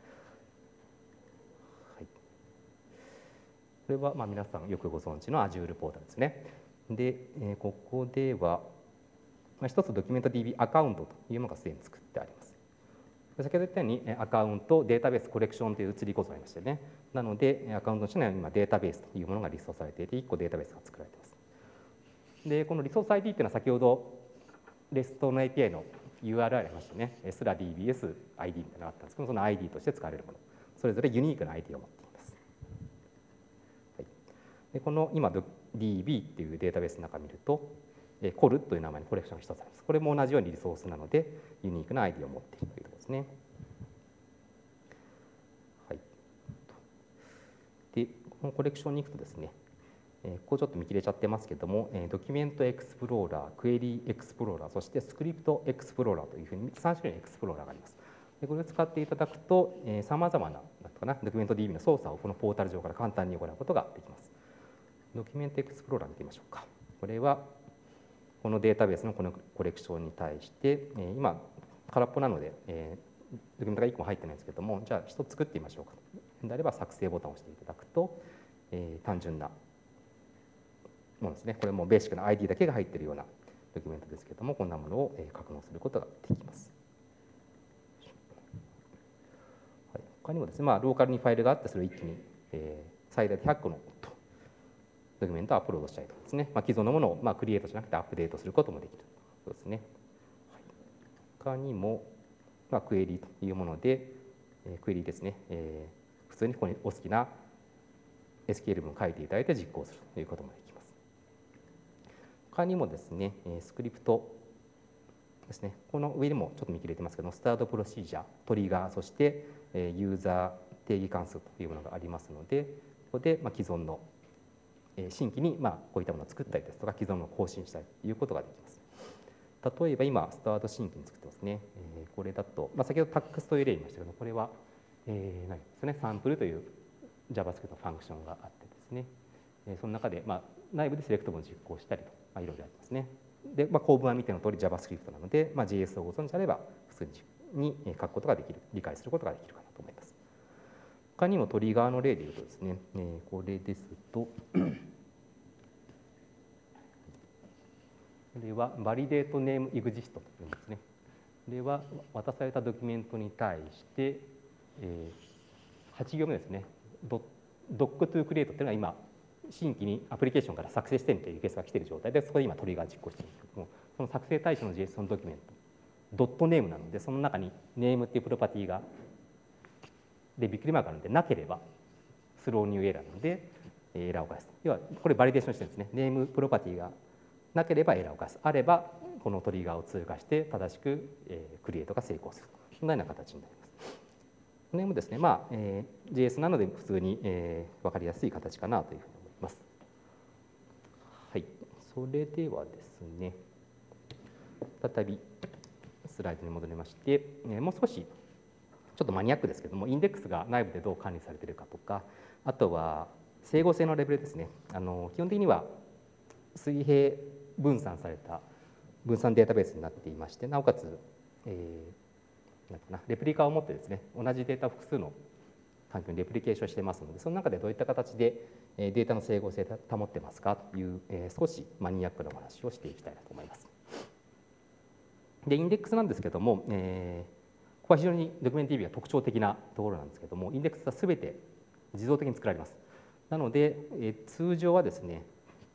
はい、これはまあ皆さんよくご存知の Azure ポータルですね。で、えー、ここでは、まあ、一つドキュメント ディービー アカウントというものがすでに作ってあります。先ほど言ったようにアカウント、データベース、コレクションという移り構造がありましてね。なので、アカウントの下には今データベースというものがリソースされていて、いっこデータベースが作られています。で、このリソース アイディー というのは先ほど レスト の エーピーアイ の ユーアールアイ ありましたね。スラ ディービーエス アイディー みたいなのがあったんですけど、その アイディー として使われるもの。それぞれユニークな アイディー を持っています。はい、でこの今 ディービー っていうデータベースの中を見ると、コルという名前のコレクションが一つあります。これも同じようにリソースなので、ユニークな アイディー を持っているということですね。はい、で、このコレクションに行くとですね、ここちょっと見切れちゃってますけども、ドキュメントエクスプローラー、クエリエクスプローラー、そしてスクリプトエクスプローラーというふうにさん種類のエクスプローラーがあります。でこれを使っていただくと、さまざまなかなドキュメント ディービー の操作をこのポータル上から簡単に行うことができます。ドキュメントエクスプローラー見てみましょうか。これはこのデータベースのこのコレクションに対して、今空っぽなので、ドキュメントがいっこも入ってないんですけども、じゃあひとつ作ってみましょうかであれば作成ボタンを押していただくと、えー、単純なものですね。これもベーシックな アイディー だけが入っているようなドキュメントですけれども、こんなものを格納することができます。はい、他にもですね、まあ、ローカルにファイルがあって、それを一気に、えー、最大でひゃっこのドキュメントをアップロードしたりとかですね、まあ、既存のものを、まあ、クリエイトじゃなくてアップデートすることもできるそうですね。はい、他にも、まあ、クエリというもので、えー、クエリですね、えー、普通にここにお好きな エスキューエル 文を書いていただいて実行するということもできます。他にもですね、スクリプトですね、この上にもちょっと見切れてますけども、スタートプロシージャー、トリガー、そしてユーザー定義関数というものがありますので、ここで既存の新規にまあこういったものを作ったりですとか、既存のを更新したりということができます。例えば今、スタート新規に作ってますね。これだと、まあ、先ほどタックスという例言いましたけど、これは、えー、何ですね、サンプルという JavaScript のファンクションがあってですね、その中で、まあ、内部でセレクト文を実行したりと、まあ、いろいろありますね。で、まあ、構文は見ての通り JavaScript なので、まあ、ジェイエス をご存知であれば、普通に書くことができる、理解することができるかなと思います。他にもトリガーの例でいうとですね、えー、これですと、これはバリデートネームエグジストというんですね。これは渡されたドキュメントに対して、えー、はち行目ですね、ドックトゥクリエイトというのは今、新規にアプリケーションから作成してみというリクエストが来ている状態で、そこで今トリガー実行しているんですけども、その作成対象の JSON ドキュメント、ドットネームなので、その中にネームっていうプロパティが、で、びっくりマークがあるので、なければ、スローニューエラーなので、エラーを返す。要は、これバリデーションしてるんですね。ネームプロパティがなければエラーを返す。あれば、このトリガーを通過して正しく、えー、クリエイトが成功する。そんなような形になります。この辺もですね、まあ、えー、ジェイエス なので普通に、えー、分かりやすい形かなというふうに思います。はい。それではですね、再びスライドに戻りまして、えー、もう少しちょっとマニアックですけども、インデックスが内部でどう管理されているかとか、あとは整合性のレベルですね。あの基本的には水平分散された分散データベースになっていまして、なおかつ、えー、なんかなレプリカを持ってですね、同じデータを複数の環境にレプリケーションしてますので、その中でどういった形でデータの整合性を保ってますかという、えー、少しマニアックなお話をしていきたいなと思います。で、インデックスなんですけども、えーここは非常にドキュメント ディービー が特徴的なところなんですけども、インデックスはすべて自動的に作られます。なので、え通常はですね、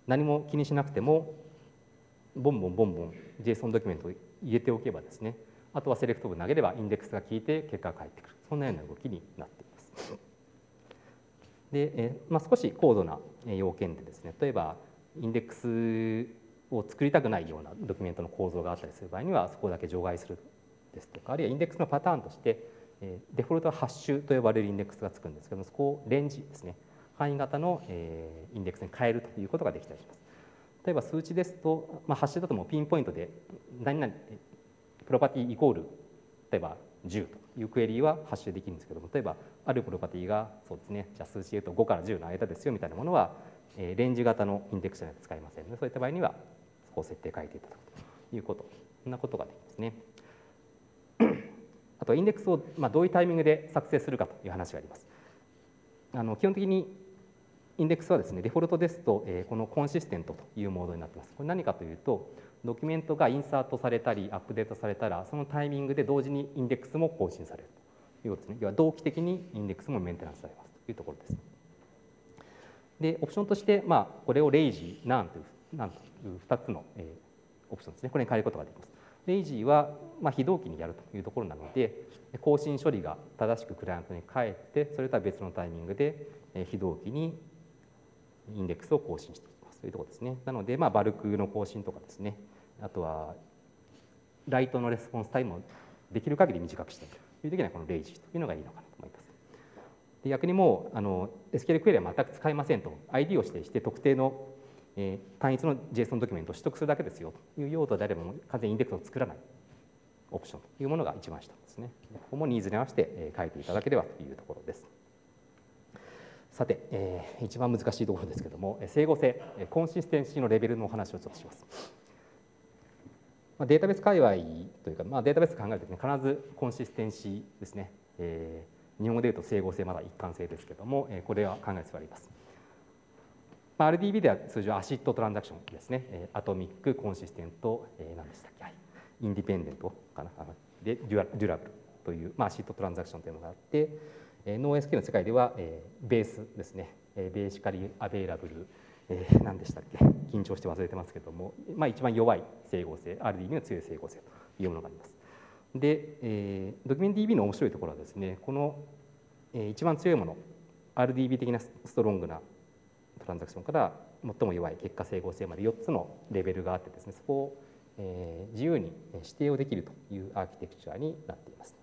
何も気にしなくてもボンボンボンボン JSON ドキュメントを入れておけばですね、あとはセレクト文投げればインデックスが効いて結果が返ってくる、そんなような動きになっています。で、えまあ、少し高度な要件でですね、例えばインデックスを作りたくないようなドキュメントの構造があったりする場合にはそこだけ除外するですとか、あるいはインデックスのパターンとしてデフォルトはハッシュと呼ばれるインデックスがつくんですけども、そこをレンジですね、範囲型のインデックスに変えるということができたりします。例えば数値ですと、まあ、ハッシュだともうピンポイントで何々プロパティイコール例えばじゅうというクエリーはハッシュできるんですけども、例えばあるプロパティがそうですね、じゃあ数値でいうとごからじゅうの間ですよみたいなものはレンジ型のインデックスじゃないと使えませんので、そういった場合にはそこを設定変えていただくということ、そんなことができますね。あとインデックスをまあどういうタイミングで作成するかという話があります。あの基本的にインデックスはですね、デフォルトですと、えー、このコンシステントというモードになっています。これ何かというと、ドキュメントがインサートされたりアップデートされたら、そのタイミングで同時にインデックスも更新されるということですね。要は同期的にインデックスもメンテナンスされますというところです。で、オプションとして、まあ、これをレイジー、ナンというナンというふたつの、えー、オプションですね。これに変えることができます。レイジーは、まあ、非同期にやるというところなので、更新処理が正しくクライアントに返って、それとは別のタイミングで、えー、非同期にインデックスを更新していきますというところですね。なので、まあ、バルクの更新とかですね、あとはライトのレスポンスタイムをできる限り短くしたいという時にはこのレイジーというのがいいのかなと思います。で逆にもうあの エスキューエル クエリは全く使いませんと アイディー を指定して特定の、えー、単一の JSON ドキュメントを取得するだけですよという用途であればもう完全にインデックスを作らないオプションというものが一番下ですね。ここもニーズに合わせて書いていただければというところです。さて、えー、一番難しいところですけれども、整合性、コンシステンシーのレベルのお話をちょっとします。まあ、データベース界隈というか、まあ、データベース考えるときに必ずコンシステンシーですね、えー、日本語でいうと整合性まだ一貫性ですけれども、えー、これは考える必要があります。まあ、アールディービー では通常アシッドトランザクションですね、えー、アトミック、コンシステント、えー、何でしたっけ、はい、インディペンデントかな、でデュラブルという、まあ、アシッドトランザクションというのがあって、ノーエスキューエル の世界では、えー、ベースですね、えー、ベーシカリアベイラブル、えー、何でしたっけ、緊張して忘れてますけれども、まあ、一番弱い整合性、アールディービー の強い整合性というものがあります。で、えー、ドキュメント ディービー の面白いところはですね、この、えー、一番強いもの、アールディービー 的なストロングなトランザクションから最も弱い結果整合性までよっつのレベルがあってですね、そこを、えー、自由に指定をできるというアーキテクチャになっています。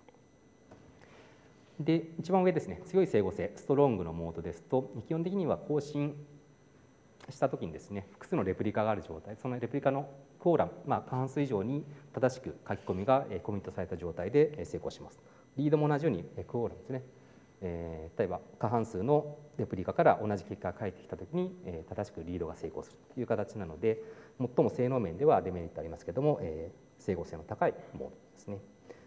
で、一番上ですね、強い整合性、ストロングのモードですと、基本的には更新したときにですね、複数のレプリカがある状態、そのレプリカのコーラム、まあ、過半数以上に正しく書き込みがコミットされた状態で成功します。リードも同じようにコーラムですね、えー、例えば過半数のレプリカから同じ結果が返ってきたときに、えー、正しくリードが成功するという形なので、最も性能面ではデメリットありますけれども、えー、整合性の高いモードですね。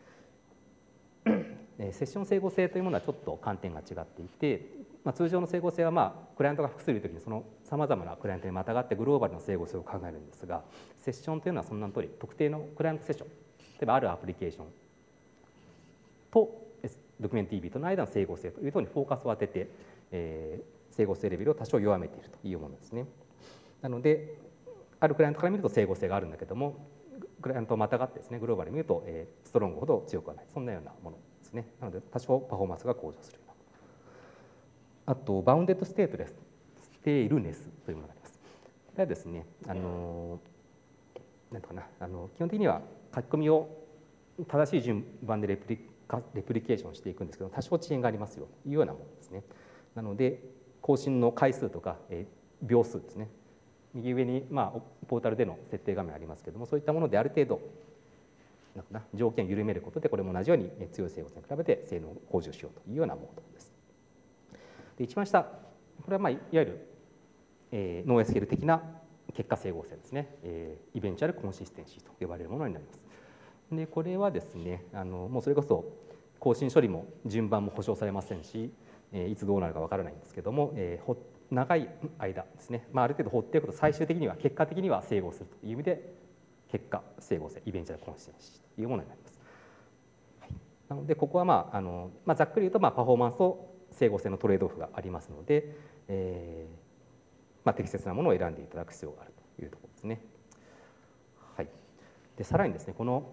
セッション整合性というものはちょっと観点が違っていて、まあ、通常の整合性は、まあ、クライアントが複数いるときにそのさまざまなクライアントにまたがってグローバルな整合性を考えるんですが、セッションというのはその名の通り特定のクライアントセッション、例えばあるアプリケーションとドキュメント ディービー との間の整合性というところにフォーカスを当てて、えー、整合性レベルを多少弱めているというものですね。なのであるクライアントから見ると整合性があるんだけども、クライアントをまたがってですね、グローバルに見ると、えー、ストロングほど強くはない、そんなようなものですね。なので多少パフォーマンスが向上するような。あとバウンデッドステートレス、ステイルネスというものがあります。これはですね、あのなんとかな、あの基本的には書き込みを正しい順番でレプリレプリケーションしていくんですけど、多少遅延がありますよというようなものですね。なので更新の回数とか、えー、秒数ですね。右上に、まあ、ポータルでの設定画面ありますけれども、そういったものである程度なんかな条件を緩めることで、これも同じように強い整合性に比べて性能を向上しようというようなモードです。で一番下、これは、まあ、いわゆる、えー、ノーエスキューエル的な結果整合性ですね、えー、イベンチュアルコンシステンシーと呼ばれるものになります。でこれはですね、あのもうそれこそ更新処理も順番も保証されませんし、えー、いつどうなるかわからないんですけども、えー、長い間ですね、まあ、ある程度放っておくと最終的には結果的には整合するという意味で結果整合性イベンチュアルコンシステンシーというものになります。はい、なのでここは、まああのまあ、ざっくり言うと、まあ、パフォーマンスと整合性のトレードオフがありますので、えまあ、適切なものを選んでいただく必要があるというところですね。はい、でさらにですね、この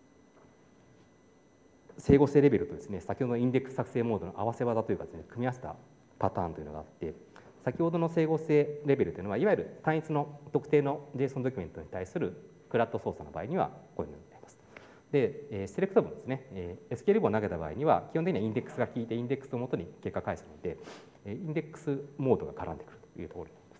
整合性レベルとですね、先ほどのインデックス作成モードの合わせ技というかですね、組み合わせたパターンというのがあって、先ほどの整合性レベルというのは、いわゆる単一の特定の JSON ドキュメントに対するクラッド操作の場合にはこういうのになります。で、えー、セレクト文ですね、えー、エスキューエル 文を投げた場合には、基本的にはインデックスが効いて、インデックスをもとに結果返すので、インデックスモードが絡んでくるというところになります。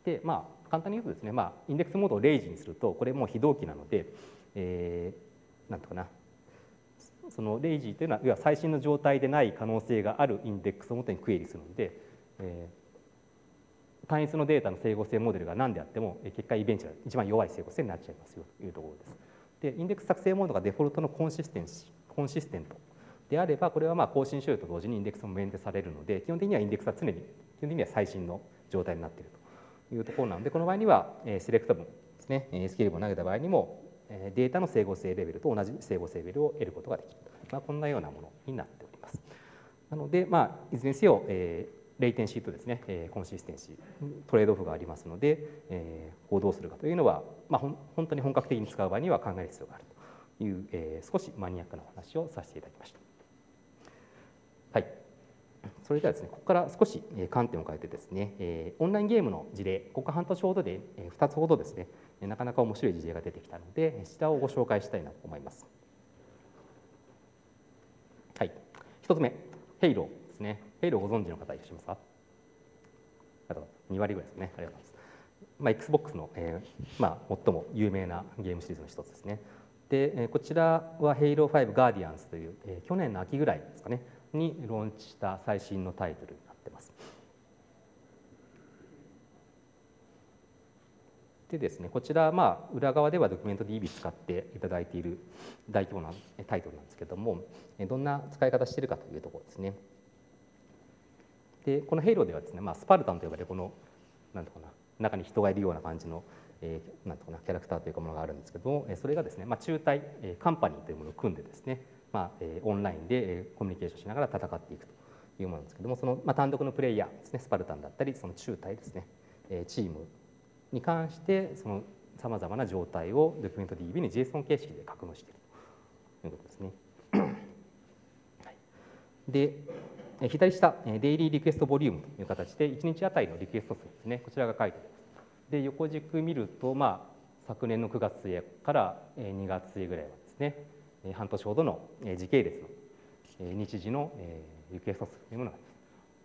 で、まあ、簡単に言うとですね、まあ、インデックスモードをレイジにすると、これもう非同期なので、えー、なんとかな、そのレイジーというのは、要は最新の状態でない可能性があるインデックスをもとにクエリするので、えー、単一のデータの整合性モデルが何であっても、結果イベンチが一番弱い整合性になっちゃいますよというところです。で、インデックス作成モードがデフォルトのコンシステンシコンシステントであれば、これはまあ更新終了と同時にインデックスもメンテされるので、基本的にはインデックスは常に、基本的には最新の状態になっているというところなので、この場合には、えー、セレクト文ですね、エスキューエル 文を投げた場合にも、データの整合性レベルと同じ整合性レベルを得ることができる、まあ、こんなようなものになっております。なので、まあ、いずれにせよ、えー、レイテンシーとですね、えー、コンシステンシー、トレードオフがありますので、えー、こうどうするかというのは、まあ、ほん本当に本格的に使う場合には考える必要があるという、えー、少しマニアックなお話をさせていただきました。はい。それではですね、ここから少し観点を変えてですね、えー、オンラインゲームの事例、ここ半年ほどでふたつほどですね、なかなか面白い事例が出てきたので、こちらをご紹介したいなと思います。はい、ひとつめ、ヘイローですね。ヘイローご存知の方いらっしゃいますか？あとに割ぐらいですね。ありがとうございます。まあ、Xbox の、えーまあ、最も有名なゲームシリーズの一つですね。で、こちらはヘイローファイブガーディアンスという、えー、去年の秋ぐらいですかね、にローンチした最新のタイトルになっています。でですね、こちら、まあ、裏側ではドキュメント ディービー 使っていただいている大規模なタイトルなんですけども、どんな使い方しているかというところですね。で、このヘイローではですね、まあ、スパルタンと呼ばれるこの、なんとかな、中に人がいるような感じの、えー、なんとかな、キャラクターというかものがあるんですけども、それがですね、まあ、中隊、カンパニーというものを組んでですね、まあ、オンラインでコミュニケーションしながら戦っていくというものなんですけども、その、まあ、単独のプレイヤーですね、スパルタンだったり、その中隊ですね、チームに関してそのさまざまな状態をドキュメント ディービー に JSON 形式で格納しているということですね。はい、で、左下、デイリーリクエストボリュームという形でいちにちあたりのリクエスト数ですね、こちらが書いてあります。で、横軸見ると、まあ、昨年のくがつ末からにがつ末ぐらいはですね、半年ほどの時系列の日時のリクエスト数というものがあります。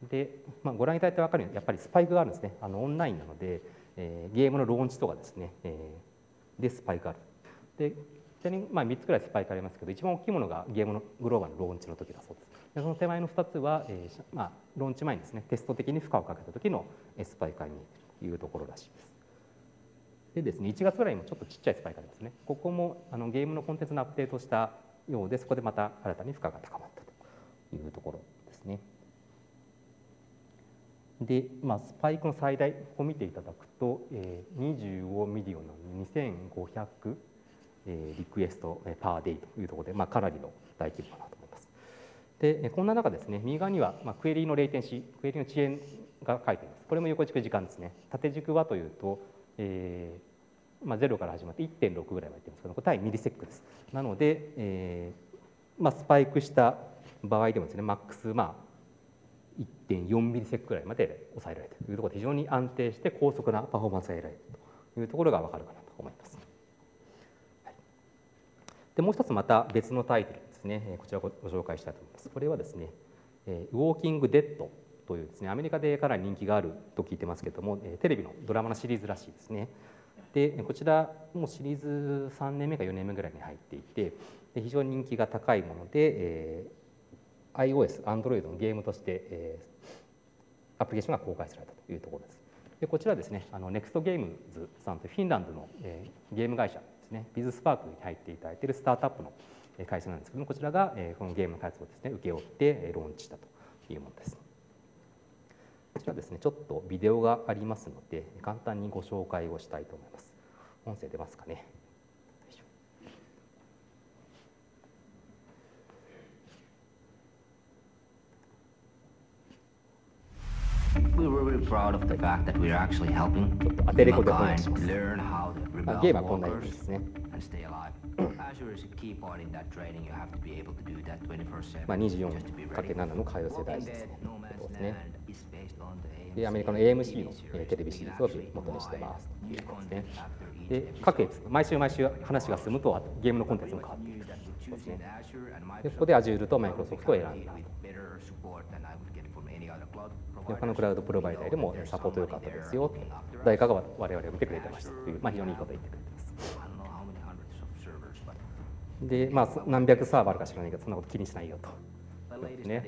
で、まあ、ご覧いただいて分かるように、やっぱりスパイクがあるんですね。あのオンラインなので、えー、ゲームのローンチとかですね、えー、でスパイクがある。で、ちなみにまあみっつくらいスパイクありますけど、一番大きいものがゲームのグローバルのローンチの時だそうです。でその手前のふたつは、えーまあ、ローンチ前にですね、テスト的に負荷をかけた時のスパイクが見えているというところらしいです。でですね、いちがつぐらいにもちょっとちっちゃいスパイクありますね。ここもあのゲームのコンテンツのアップデートしたようで、そこでまた新たに負荷が高まったというところですね。で、まあ、スパイクの最大を見ていただくと、えー、にじゅうごミリオンなのでにせんごひゃく、えー、リクエストパーデイというところで、まあ、かなりの大規模かなと思います。で、こんな中ですね、右側には、まあ、クエリのレイテンシー、クエリの遅延が書いています。これも横軸時間ですね。縦軸はというと、えーまあ、ゼロから始まって いってんろく ぐらいまでいってますけど、これ対ミリセックです。なので、えーまあ、スパイクした場合でもですね、マックス、まあいってんよんミリセックぐらいまで抑えられているというところで非常に安定して高速なパフォーマンスが得られるというところが分かるかなと思います。はい、でもう一つまた別のタイトルですね、こちらをご紹介したいと思います。これはですね、ウォーキングデッドというですね、アメリカでかなり人気があると聞いてますけれども、テレビのドラマのシリーズらしいですね。で、こちらもシリーズさんねんめかよねんめぐらいに入っていて、で非常に人気が高いもので、えーiOS、Android のゲームとして、えー、アプリケーションが公開されたというところです。でこちらですね、あの ネクストゲームズ さんというフィンランドの、えー、ゲーム会社ですね、ビズスパークに入っていただいているスタートアップの会社なんですけども、こちらが、えー、このゲームの開発をですね、請け負ってローンチしたというものです。こちらですね、ちょっとビデオがありますので、簡単にご紹介をしたいと思います。音声出ますかね。 We were proud of the fact that we're actually helping ちょっと当てレコでお願いし humankind ます。 learn how the まあ、 rebel ゲームはこんな意味 walkers ですね。 and stay alive. Azure is a key part in that training. You have to be able to do that twenty-four seven まあ、にじゅうよん just to be かけ ready. るなな の可用性大 Walking 事ですね。 Dead No という Man's ことですね。 Land is based on the で、アメリカの エーエムシー のえーテレビシリーズを元にしてますということですね。で、各エピソード、毎週毎週話が進むとゲームのコンテンツも変わっていくということですね。で、ここで Azure と Microsoft を選んだと。他のクラウドプロバイダーでもサポート良かったですよと、誰かが我々を見てくれてましたという、まあ、非常にいいことを言ってくれてます。で、まあ、何百サーバーあるか知らないけど、そんなこと気にしないよと。ね、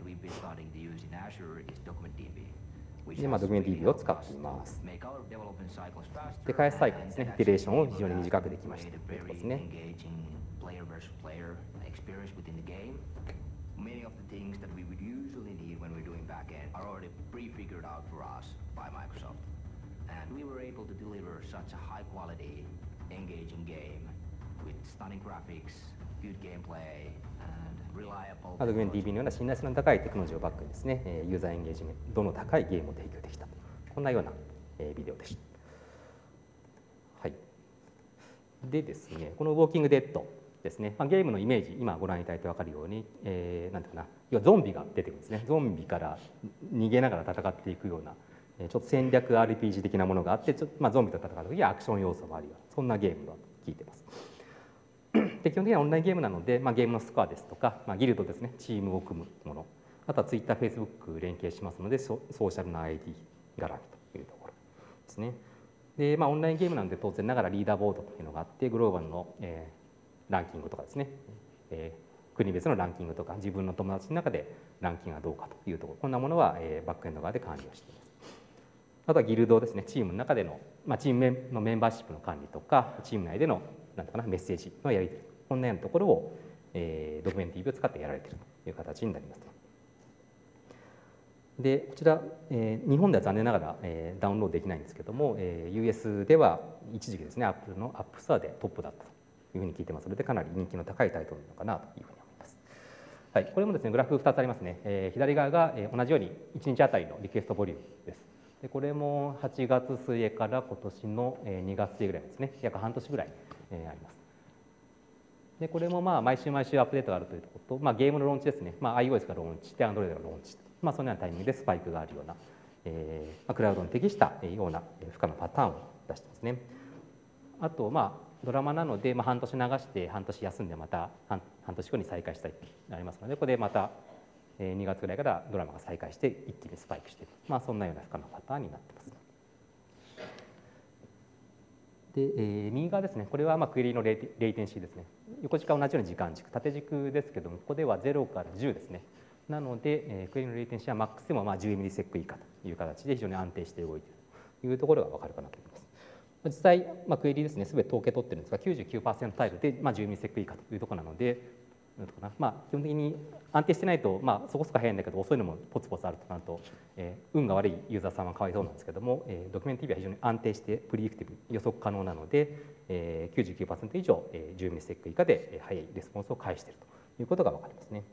で、まあ、ドキュメント ディービー を使っています。で、開発サイクルですね、イテレーションを非常に短くできましたということですね。Many of the things that we would usually need when we're doing backend are already pre-figured out for us by Microsoft. And we were able to deliver such a high quality, engaging game with stunning graphics, good gameplay, and reliable. ドキュメント ディービー のような信頼性の高いテクノロジーをバックにですね、ユーザーエンゲージメント度の高いゲームを提供できた。こんなようなビデオでした。はい。でですね、このウォーキングデッドですね、まあ、ゲームのイメージ、今ご覧いただいて分かるように、えー、なんていうかな、要はゾンビが出てくるんですね。ゾンビから逃げながら戦っていくような、えー、ちょっと戦略 アールピージー 的なものがあって、ちょっと、まあ、ゾンビと戦う時にアクション要素もあるような、そんなゲームが聞いてます。で、基本的にはオンラインゲームなので、まあ、ゲームのスコアですとか、まあ、ギルドですね、チームを組むもの、あとは Twitter、Facebook 連携しますので、ソーシャルな アイディー 絡みというところですね。で、まあ、オンラインゲームなので当然ながらリーダーボードというのがあって、グローバルの、えーランキングとかですね、えー、国別のランキングとか自分の友達の中でランキングがどうかというところ、こんなものは、えー、バックエンド側で管理をしています。あとはギルドですね、チームの中での、まあ、チームのメンバーシップの管理とかチーム内でのなんていうかなメッセージのやり取り、こんなようなところを、えー、ドキュメント ディービー を使ってやられているという形になります。で、こちら、えー、日本では残念ながら、えー、ダウンロードできないんですけども、えー、ユーエス では一時期ですね、Apple の App Store でトップだったというふうに聞いてますので、かなり人気の高いタイトルなのかなというふうに思います。はい、これもですね、グラフふたつありますね。えー、左側が、えー、同じようにいちにちあたりのリクエストボリュームです。で、これもはちがつ末から今年のにがつ末ぐらいですね、約半年ぐらい、えー、あります。で、これもまあ毎週毎週アップデートがあるというところと、まあ、ゲームのローンチですね、まあ、iOS がローンチして、Android がローンチ、まあ、そのようなタイミングでスパイクがあるような、えーまあ、クラウドに適したような負荷のパターンを出してますね。あと、まあドラマなので、まあ、半年流して半年休んでまた 半, 半年後に再開したいとなりますので、ここでまたにがつぐらいからドラマが再開して一気にスパイクしている、まあ、そんなような負荷のパターンになっています。で、えー、右側ですね、これはまあクエリのレイレイテンシーですね。横軸は同じように時間軸、縦軸ですけども、ここではゼロからじゅうですね。なので、えー、クエリのレイテンシーはマックスでもまあじゅうミリセック以下という形で非常に安定して動いているというところが分かるかなと思います。実際、まあ、クエリですね、すべて統計取ってるんですが、きゅうじゅうきゅうパーセント タイルで、まあ、じゅうミリセック以下というところなので、なんとかな、まあ、基本的に安定してないと、まあ、そこそこ早いんだけど、遅いのもポツポツあるとなると、えー、運が悪いユーザーさんはかわいそうなんですけども、えー、ドキュメント ディービー は非常に安定して、プリディクティブ、予測可能なので、えー、きゅうじゅうきゅうパーセント 以上、えー、じゅうミリセック以下で、えー、早いレスポンスを返しているということが分かりますね。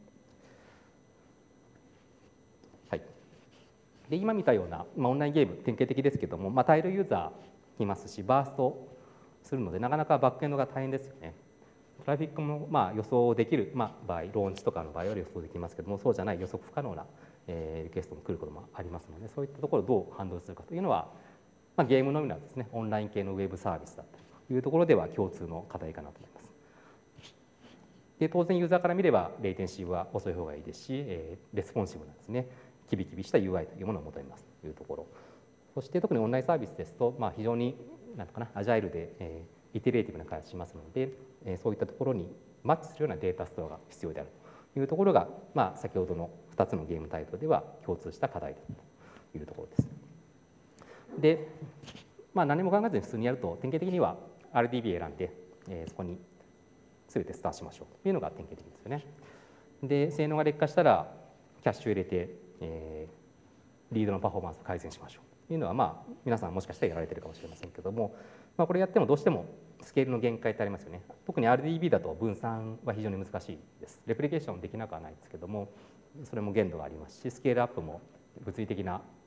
はい。で、今見たような、まあ、オンラインゲーム、典型的ですけども、まあ、タイルユーザーいますし、バーストするので、なかなかバックエンドが大変ですよね。トラフィックもまあ予想できる、まあ、場合、ローンチとかの場合は予想できますけども、そうじゃない予測不可能な、えー、リクエストも来ることもありますので、そういったところをどうハンドルするかというのは、まあ、ゲームのみならずですね、オンライン系のウェブサービスだったりというところでは共通の課題かなと思います。で、当然ユーザーから見れば、レイテンシーは遅い方がいいですし、えー、レスポンシブなですね、キビキビした ユーアイ というものを求めますというところ。そして特にオンラインサービスですと、まあ、非常になんとかなアジャイルで、えー、イテレーティブな開発しますので、えー、そういったところにマッチするようなデータストアが必要であるというところが、まあ、先ほどのふたつのゲームタイトルでは共通した課題だというところです。で、まあ、何も考えずに普通にやると、典型的には アールディービー 選んで、えー、そこに全てスタートしましょうというのが典型的ですよね。で、性能が劣化したらキャッシュ入れて、えー、リードのパフォーマンスを改善しましょうというのは、まあ、皆さんもしかしたらやられてるかもしれませんけども、まあ、これやってもどうしてもスケールの限界ってありますよね。特に アールディービー だと分散は非常に難しいです。レプリケーションできなくはないですけども、それも限度がありますし、スケールアップも物理的な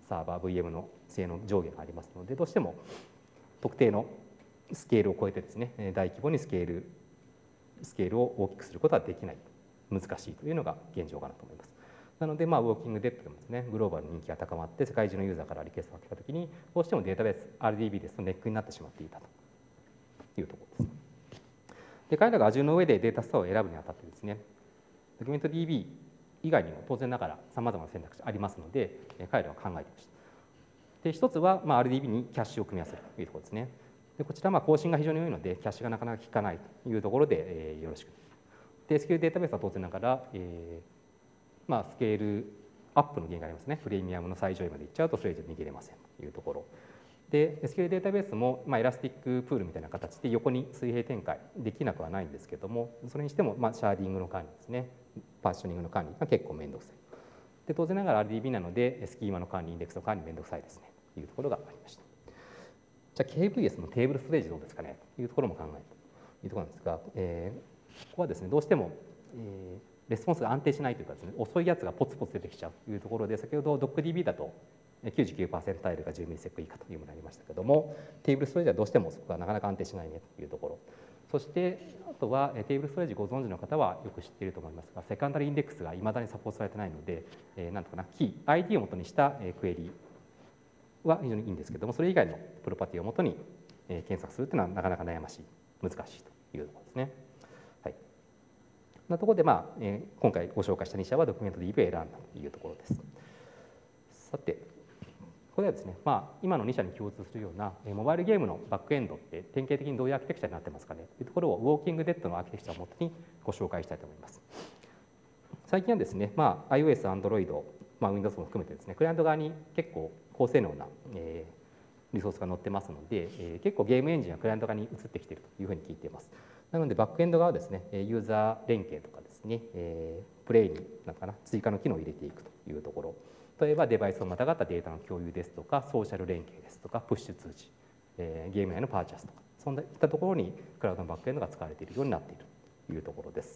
サーバー ブイエム の性能上限がありますので、どうしても特定のスケールを超えてですね、大規模にスケールスケールを大きくすることはできない、難しいというのが現状かなと思います。なので、まあ、ウォーキングデッドでもですね、グローバルの人気が高まって、世界中のユーザーからリクエストが来たときに、どうしてもデータベース、アールディービー ですとネックになってしまっていたというところです。で、彼らが Azure の上でデータストアを選ぶにあたってですね、ドキュメント ディービー 以外にも当然ながらさまざまな選択肢ありますので、彼らは考えていました。で、一つは、まあ、アールディービー にキャッシュを組み合わせるというところですね。で、こちらはまあ更新が非常に多いので、キャッシュがなかなか効かないというところで、えー、よろしく。で、エスキューエル データベースは当然ながら、えーまあ、スケールアップの原因がありますね。プレミアムの最上位までいっちゃうと、それ以上逃げれませんというところ。で、エスキューエル データベースも、まあ、エラスティックプールみたいな形で横に水平展開できなくはないんですけども、それにしても、まあ、シャーディングの管理ですね、パーショニングの管理が結構面倒くさい。で、当然ながら アールディービー なので、スキーマの管理、インデックスの管理面倒くさいですねというところがありました。じゃあ ケーブイエス のテーブルストレージどうですかねというところも考えるというところなんですが、えー、ここはですね、どうしても、えー、レスポンスが安定しないというかですね、遅いやつがポツポツ出てきちゃうというところで、先ほど ドックディービー だときゅうじゅうきゅうパーセント タイルがじゅうミリセック以下というものがありましたけども、テーブルストレージはどうしてもそこがなかなか安定しないねというところ。そしてあとはテーブルストレージご存知の方はよく知っていると思いますが、セカンダリーインデックスがいまだにサポートされてないので、えー、なんとかなキー アイディー を元にしたクエリは非常にいいんですけども、それ以外のプロパティを元に検索するというのはなかなか悩ましい、難しいというところですね。はい。なところで、まあえー、今回ご紹介したに社はドキュメント ディービー を選んだというところです。さて、これはですね、まあ、今のに社に共通するようなモバイルゲームのバックエンドって典型的にどういうアーキテクチャになってますかねというところをウォーキングデッドのアーキテクチャをもとにご紹介したいと思います。最近はですね、まあ、iOS、Android、まあ、Windows も含めてですね、クライアント側に結構高性能な、えー、リソースが載ってますので、えー、結構ゲームエンジンはクライアント側に移ってきているというふうに聞いています。なので、バックエンド側はですね、ユーザー連携とかですね、えー、プレイになんかな追加の機能を入れていくというところ。例えばデバイスをまたがったデータの共有ですとか、ソーシャル連携ですとか、プッシュ通知、えー、ゲーム内のパーチャスとか、そんないったところにクラウドのバックエンドが使われているようになっているというところです。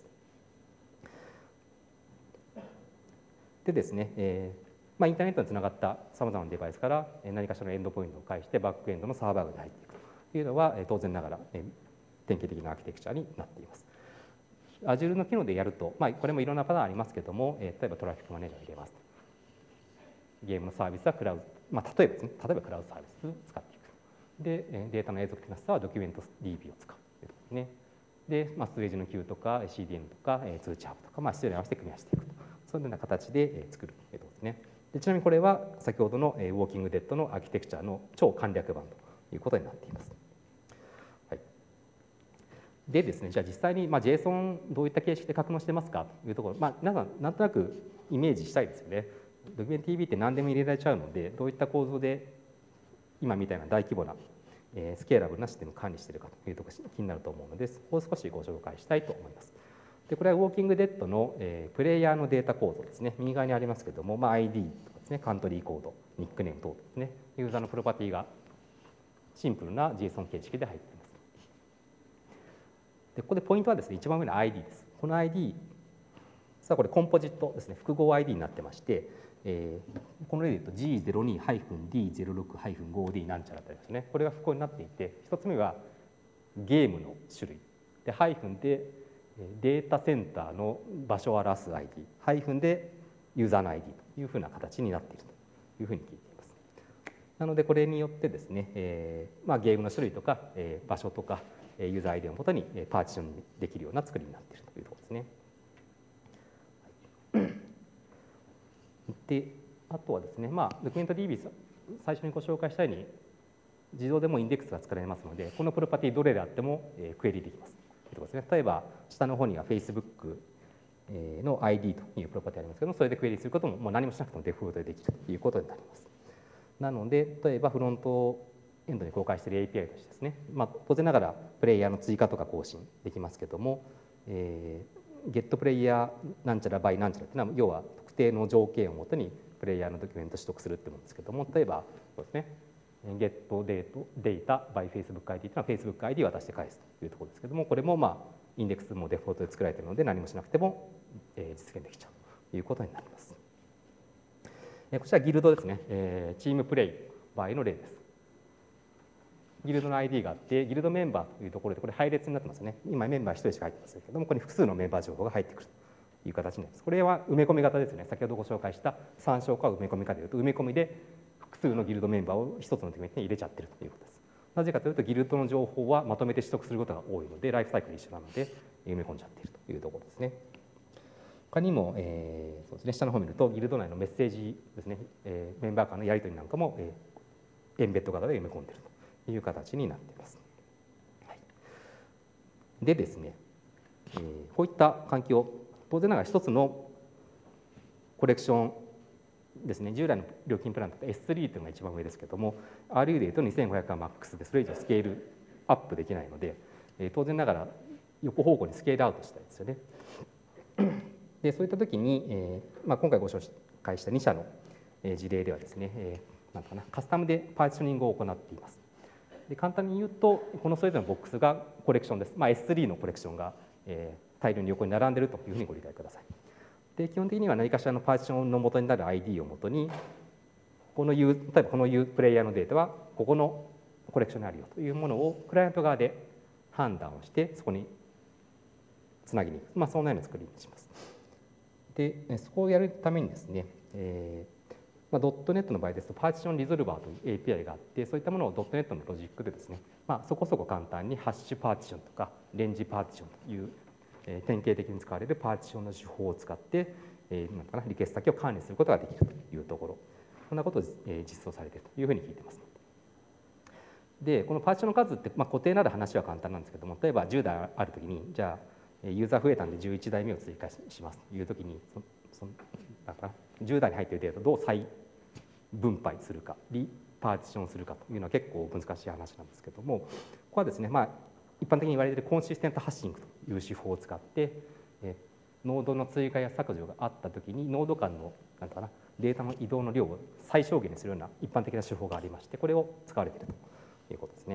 でですね、えーまあ、インターネットにつながったさまざまなデバイスから何かしらのエンドポイントを介してバックエンドのサーバー群に入っていくというのは当然ながら典型的なアーキテクチャになっています。Azure の機能でやると、まあ、これもいろんなパターンありますけども、例えばトラフィックマネージャーを入れます。ゲームのサービスはクラウド、まあ、例えばですね、例えばクラウドサービスを使っていく。で、データの永続的なスタはドキュメント ディービー を使うというところですね。で、まあ、ストレージの Q とか シーディーエム とか通知ハブとか、まあ、必要に合わせて組み合わせていくと。そういうような形で作るというところですね。でちなみにこれは先ほどのウォーキングデッドのアーキテクチャの超簡略版ということになっています。はい、でですね、じゃあ実際に、まあ、JSON どういった形式で格納してますかというところ、まあ、皆さんなんとなくイメージしたいですよね。ドキュメント ディービー って何でも入れられちゃうので、どういった構造で今みたいな大規模な、えー、スケーラブルなシステムを管理しているかというところが気になると思うので、そこを少しご紹介したいと思います。でこれはウォーキングデッドの、えー、プレイヤーのデータ構造ですね。右側にありますけども、まあ、アイディー とかですね、カントリーコード、ニックネーム等々ですね、ユーザーのプロパティがシンプルな JSON 形式で入っています。でここでポイントはですね、一番上の アイディー です。この アイディー、さあこれコンポジットですね、複合 アイディー になってまして、えー、この例で言うと ジーゼロに ディーゼロろく ごディー なんちゃらとありますね。これが複合になっていて、一つ目はゲームの種類で、ハイフンでデータセンターの場所を表す アイディー、ハイフンでユーザーの アイディー というふうな形になっているというふうに聞いています。なのでこれによってですね、えーまあ、ゲームの種類とか、えー、場所とかユーザー アイディー をもとにパーティションできるような作りになっているというところですね。であとはですね、まあ、ドキュメント ディービー 最初にご紹介したように自動でもインデックスが作られますので、このプロパティどれであっても、えー、クエリできます。というところですね。例えば下の方には Facebook の アイディー というプロパティありますけども、それでクエリすることももう何もしなくてもデフォルトでできるということになります。なので例えばフロントエンドに公開している エーピーアイ としてですね、まあ、当然ながらプレイヤーの追加とか更新できますけども、えー、ゲットプレイヤーなんちゃら by なんちゃらというのは要は特定の条件をもとにプレイヤーのドキュメントを取得するってものですけども、例えばそうですね、ゲットデータ by Facebook アイディー というのは Facebook アイディー を渡して返すというところですけども、これもまあインデックスもデフォルトで作られているので何もしなくても実現できちゃうということになります。 えこちらギルドですね、えー、チームプレイ場合の例です。ギルドの アイディー があって、ギルドメンバーというところで、これ配列になってますね。今メンバーひとりしか入ってませんけども、ここに複数のメンバー情報が入ってくるという形になります。これは埋め込み型ですね。先ほどご紹介した参照か埋め込みかというと、埋め込みで複数のギルドメンバーを一つのドキュメントに入れちゃってるということです。なぜかというと、ギルドの情報はまとめて取得することが多いので、ライフサイクル一緒なので、埋め込んじゃっているというところですね。他にも、えーそうですね、下の方を見ると、ギルド内のメッセージですね、えーメンバー間のやり取りなんかも、えーエンベッド型で埋め込んでいるという形になっています。はい、でですね、えーこういった環境、当然ながら一つのコレクションですね、従来の料金プランだと エススリー というのが一番上ですけれども、アールユー でいうとにせんごひゃくがマックスで、それ以上スケールアップできないので、えー当然ながら横方向にスケールアウトしたいですよね。でそういったときに、えーまあ、今回ご紹介したに社の事例ではですね、えー、なんかなカスタムでパーティショニングを行っています。で簡単に言うと、このそれぞれのボックスがコレクションです。まあ、エススリー のコレクションが、えー、大量に横に並んでいるというふうにご理解ください。で基本的には何かしらのパーティションの元になる アイディー をもとに、この U、例えばこの U プレイヤーのデータはここのコレクションにあるよというものをクライアント側で判断をして、そこにつなぎに行く、まあ、そんなような作りにします。でそこをやるためにですね、えーまあ、ドットネットの場合ですとパーティションリゾルバーという エーピーアイ があって、そういったものを ドットネットのロジックでですね、まあ、そこそこ簡単にハッシュパーティションとかレンジパーティションという、えー、典型的に使われるパーティションの手法を使って、えー、なんかなリクエスト先を管理することができるというところ、こんなことを、えー、実装されているというふうに聞いています。でこのパーティションの数って、まあ、固定なる話は簡単なんですけども、例えばじゅうだいあるときに、じゃあユーザー増えたんでじゅういちだいめを追加しますというときに、そそだからじゅうだいに入っているデータをどう再分配するか、リパーティションするかというのは結構難しい話なんですけども、ここはですね、まあ、一般的に言われているコンシステントハッシングという手法を使って、えノードの追加や削除があったときに、ノード間のなんかなデータの移動の量を最小限にするような一般的な手法がありまして、これを使われているということですね。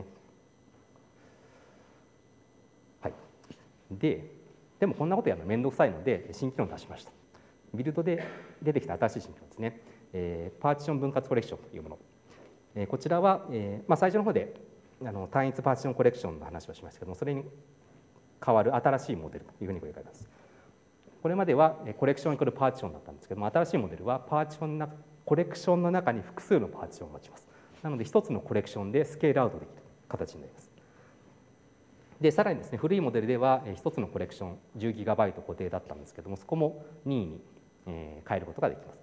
はい、ででもこんなことやるの面倒くさいので、新機能を出しました。ビルドで出てきた新しい新機能ですね、えー、パーティション分割コレクションというもの、えー、こちらは、えーまあ、最初の方であの単一パーティションコレクションの話をしましたけども、それに代わる新しいモデルというふうにご理解ください。これまではコレクションイコールパーティションだったんですけども、新しいモデルはパーティションなコレクションの中に複数のパーティションを持ちます。なので一つのコレクションでスケールアウトできる形になります。でさらにですね、古いモデルでは一つのコレクション じゅうギガバイト 固定だったんですけども、そこも任意に変えることができます。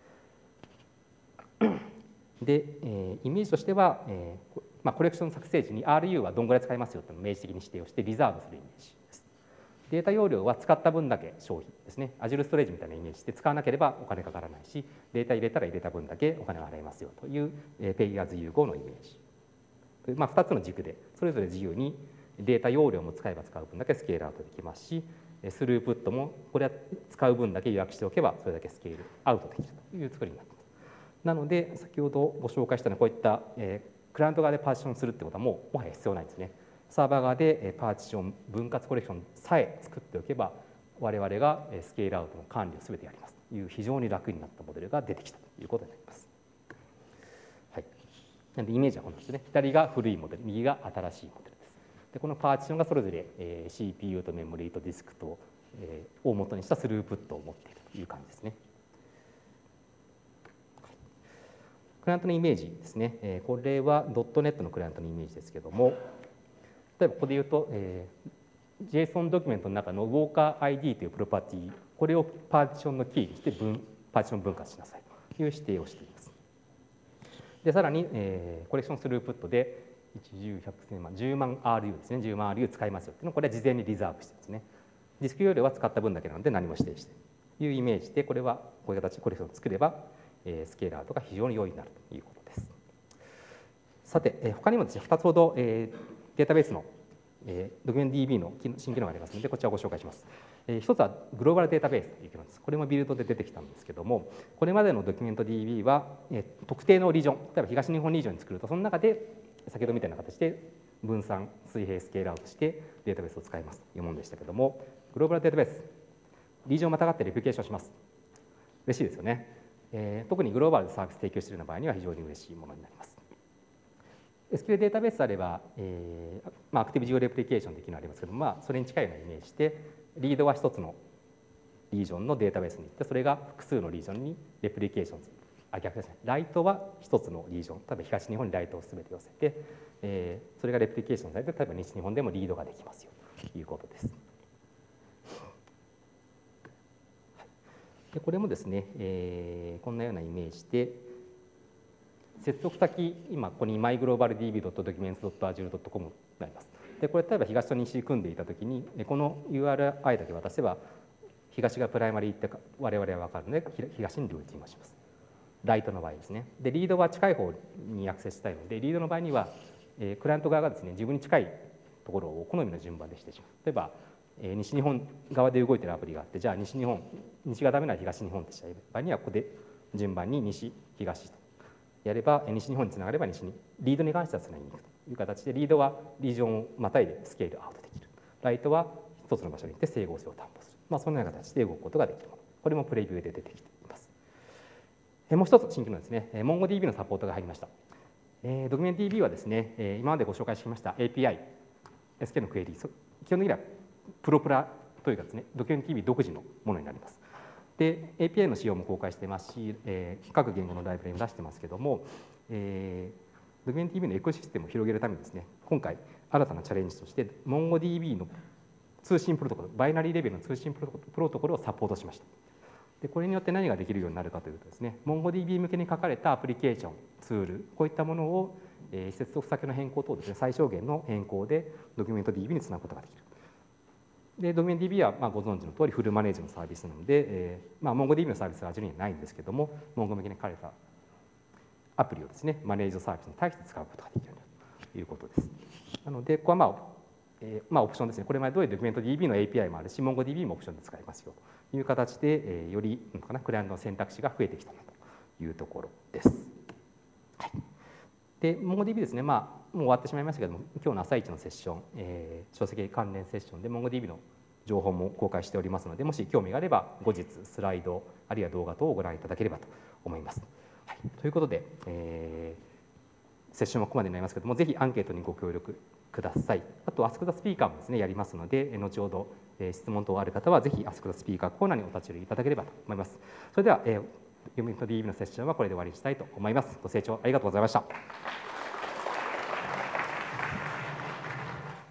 で、えー、イメージとしては、えーまあ、コレクション作成時に アールユー はどんぐらい使いますよというのを明示的に指定をしてリザーブするイメージです。データ容量は使った分だけ消費ですね。Azure ストレージみたいなイメージで使わなければお金かからないし、データ入れたら入れた分だけお金を払いますよという Pay as you go のイメージ。まあ、ふたつの軸でそれぞれ自由にデータ容量も使えば使う分だけスケールアウトできますし、スループットもこれは使う分だけ予約しておけばそれだけスケールアウトできるという作りになっています。なので先ほどご紹介したようなこういった、えー、クライアント側でパーティションするってことはもうもはや必要ないんですね。サーバー側でパーティション分割コレクションさえ作っておけば我々がスケールアウトの管理を全てやりますという非常に楽になったモデルが出てきたということになります。はい、なのでイメージはこのですね、左が古いモデル、右が新しいモデルです。でこのパーティションがそれぞれ、えー、シーピーユー とメモリーとディスクと、えー、を元にしたスループットを持っているという感じですね。クライアントのイメージですね、えー、これは ドットネット のクライアントのイメージですけども、例えばここで言うと、えー、JSON ドキュメントの中の WalkerID というプロパティ、これをパーティションのキーにして分パーティション分割しなさいという指定をしています。でさらに、えー、コレクションスループットでいち、じゅう、ひゃく、せんまん、じゅうまん アールユー ですね、じゅうまん アールユー 使いますよっていうのをこれは事前にリザーブしてですね、ディスク容量は使った分だけなので何も指定してというイメージで、これはこういう形でコレクションを作れば、えー、スケールアウトが非常に容易になるということです。さて、えー、他にもですね、ふたつほど、えー、データベースの、えー、ドキュメント ディービー の新機能がありますので、こちらをご紹介します。えー、一つはグローバルデータベースという機能です。これもビルドで出てきたんですけども、これまでのドキュメント ディービー は、えー、特定のリージョン、例えば東日本リージョンに作ると、その中で先ほどみたいな形で分散、水平、スケールアウトしてデータベースを使いますというものでしたけども、グローバルデータベース、リージョンをまたがってレプリケーションします。嬉しいですよね。 えー、特にグローバルでサービス提供しているような場合には非常に嬉しいものになります。エスキューエル データベースであれば、えーまあ、アクティブジオレプリケーションという機能がありますけども、まあ、それに近いようなイメージで、リードは一つのリージョンのデータベースに行って、それが複数のリージョンにレプリケーションする。あ、逆ですね。ライトは一つのリージョン、例えば東日本にライトをすべて寄せて、えー、それがレプリケーションされて、例えば西日本でもリードができますよということです。でこれもですね、えー、こんなようなイメージで、接続先、今ここに マイグローバルディービードットドキュメンツドットアジュールドットコム になります。でこれ例えば東と西組んでいたときに、この ユーアールアイ だけ渡せば、東がプライマリーって我々は分かるので、東にルーティングをします。ライトの場合ですね。で、リードは近い方にアクセスしたいので、リードの場合には、えー、クライアント側がですね、自分に近いところを好みの順番でしてしまう。例えば、えー、西日本側で動いているアプリがあって、じゃあ西日本、西がダメなら東日本ってした場合には、ここで順番に西、東とやれば、西日本につながれば西に、リードに関してはつなぎに行くという形で、リードはリージョンをまたいでスケールアウトできる。ライトは一つの場所に行って整合性を担保する。まあ、そのような形で動くことができるもの。これもプレビューで出てきています。もう一つ新機能ですね、MongoDB のサポートが入りました。ドキュメント ディービー はですね、今までご紹介してきました エーピーアイ、エスキューエル のクエリ、基本的にはプロプラというかですね、ドキュメント ディービー 独自のものになります。で、エーピーアイ の仕様も公開していますし、えー、各言語のライブラリも出してますけども、えー、ドキュメント ディービー のエコシステムを広げるためにですね、今回新たなチャレンジとして MongoDB の通信プロトコル、バイナリーレベルの通信プロトコルをサポートしました。でこれによって何ができるようになるかというとですね、MongoDB 向けに書かれたアプリケーション、ツール、こういったものを、えー、接続先の変更等ですね、最小限の変更でドキュメント ディービー につなぐことができる。で、ドキュメント ディービー はまあご存知の通りフルマネージのサービスなので、えーまあ、MongoDB のサービスは Azure にはないんですけども、Mongo 向けに書かれたアプリをですね、マネージドサービスに対して使うことができるということです。なので、ここはまあ、えーまあ、オプションですね。これまで通りドキュメント ディービー の エーピーアイ もあるし、MongoDB もオプションで使えますよという形で、えー、よりなんかなクライアントの選択肢が増えてきたというところです。はい、で、MongoDB ですね、まあ、もう終わってしまいましたけども、今日の朝一のセッション、えー、書籍関連セッションで MongoDB の情報も公開しておりますので、もし興味があれば、後日スライド、あるいは動画等をご覧いただければと思います。はい、ということで、えー、セッションはここまでになりますけども、ぜひアンケートにご協力ください。あと、Ask the Speaker もですね、やりますので、後ほど、えー、質問等ある方は、ぜひ Ask the Speaker コーナーにお立ち寄りいただければと思います。それでは、えー、ドキュメント ディービー のセッションはこれで終わりにしたいと思います。ご清聴ありがとうございました。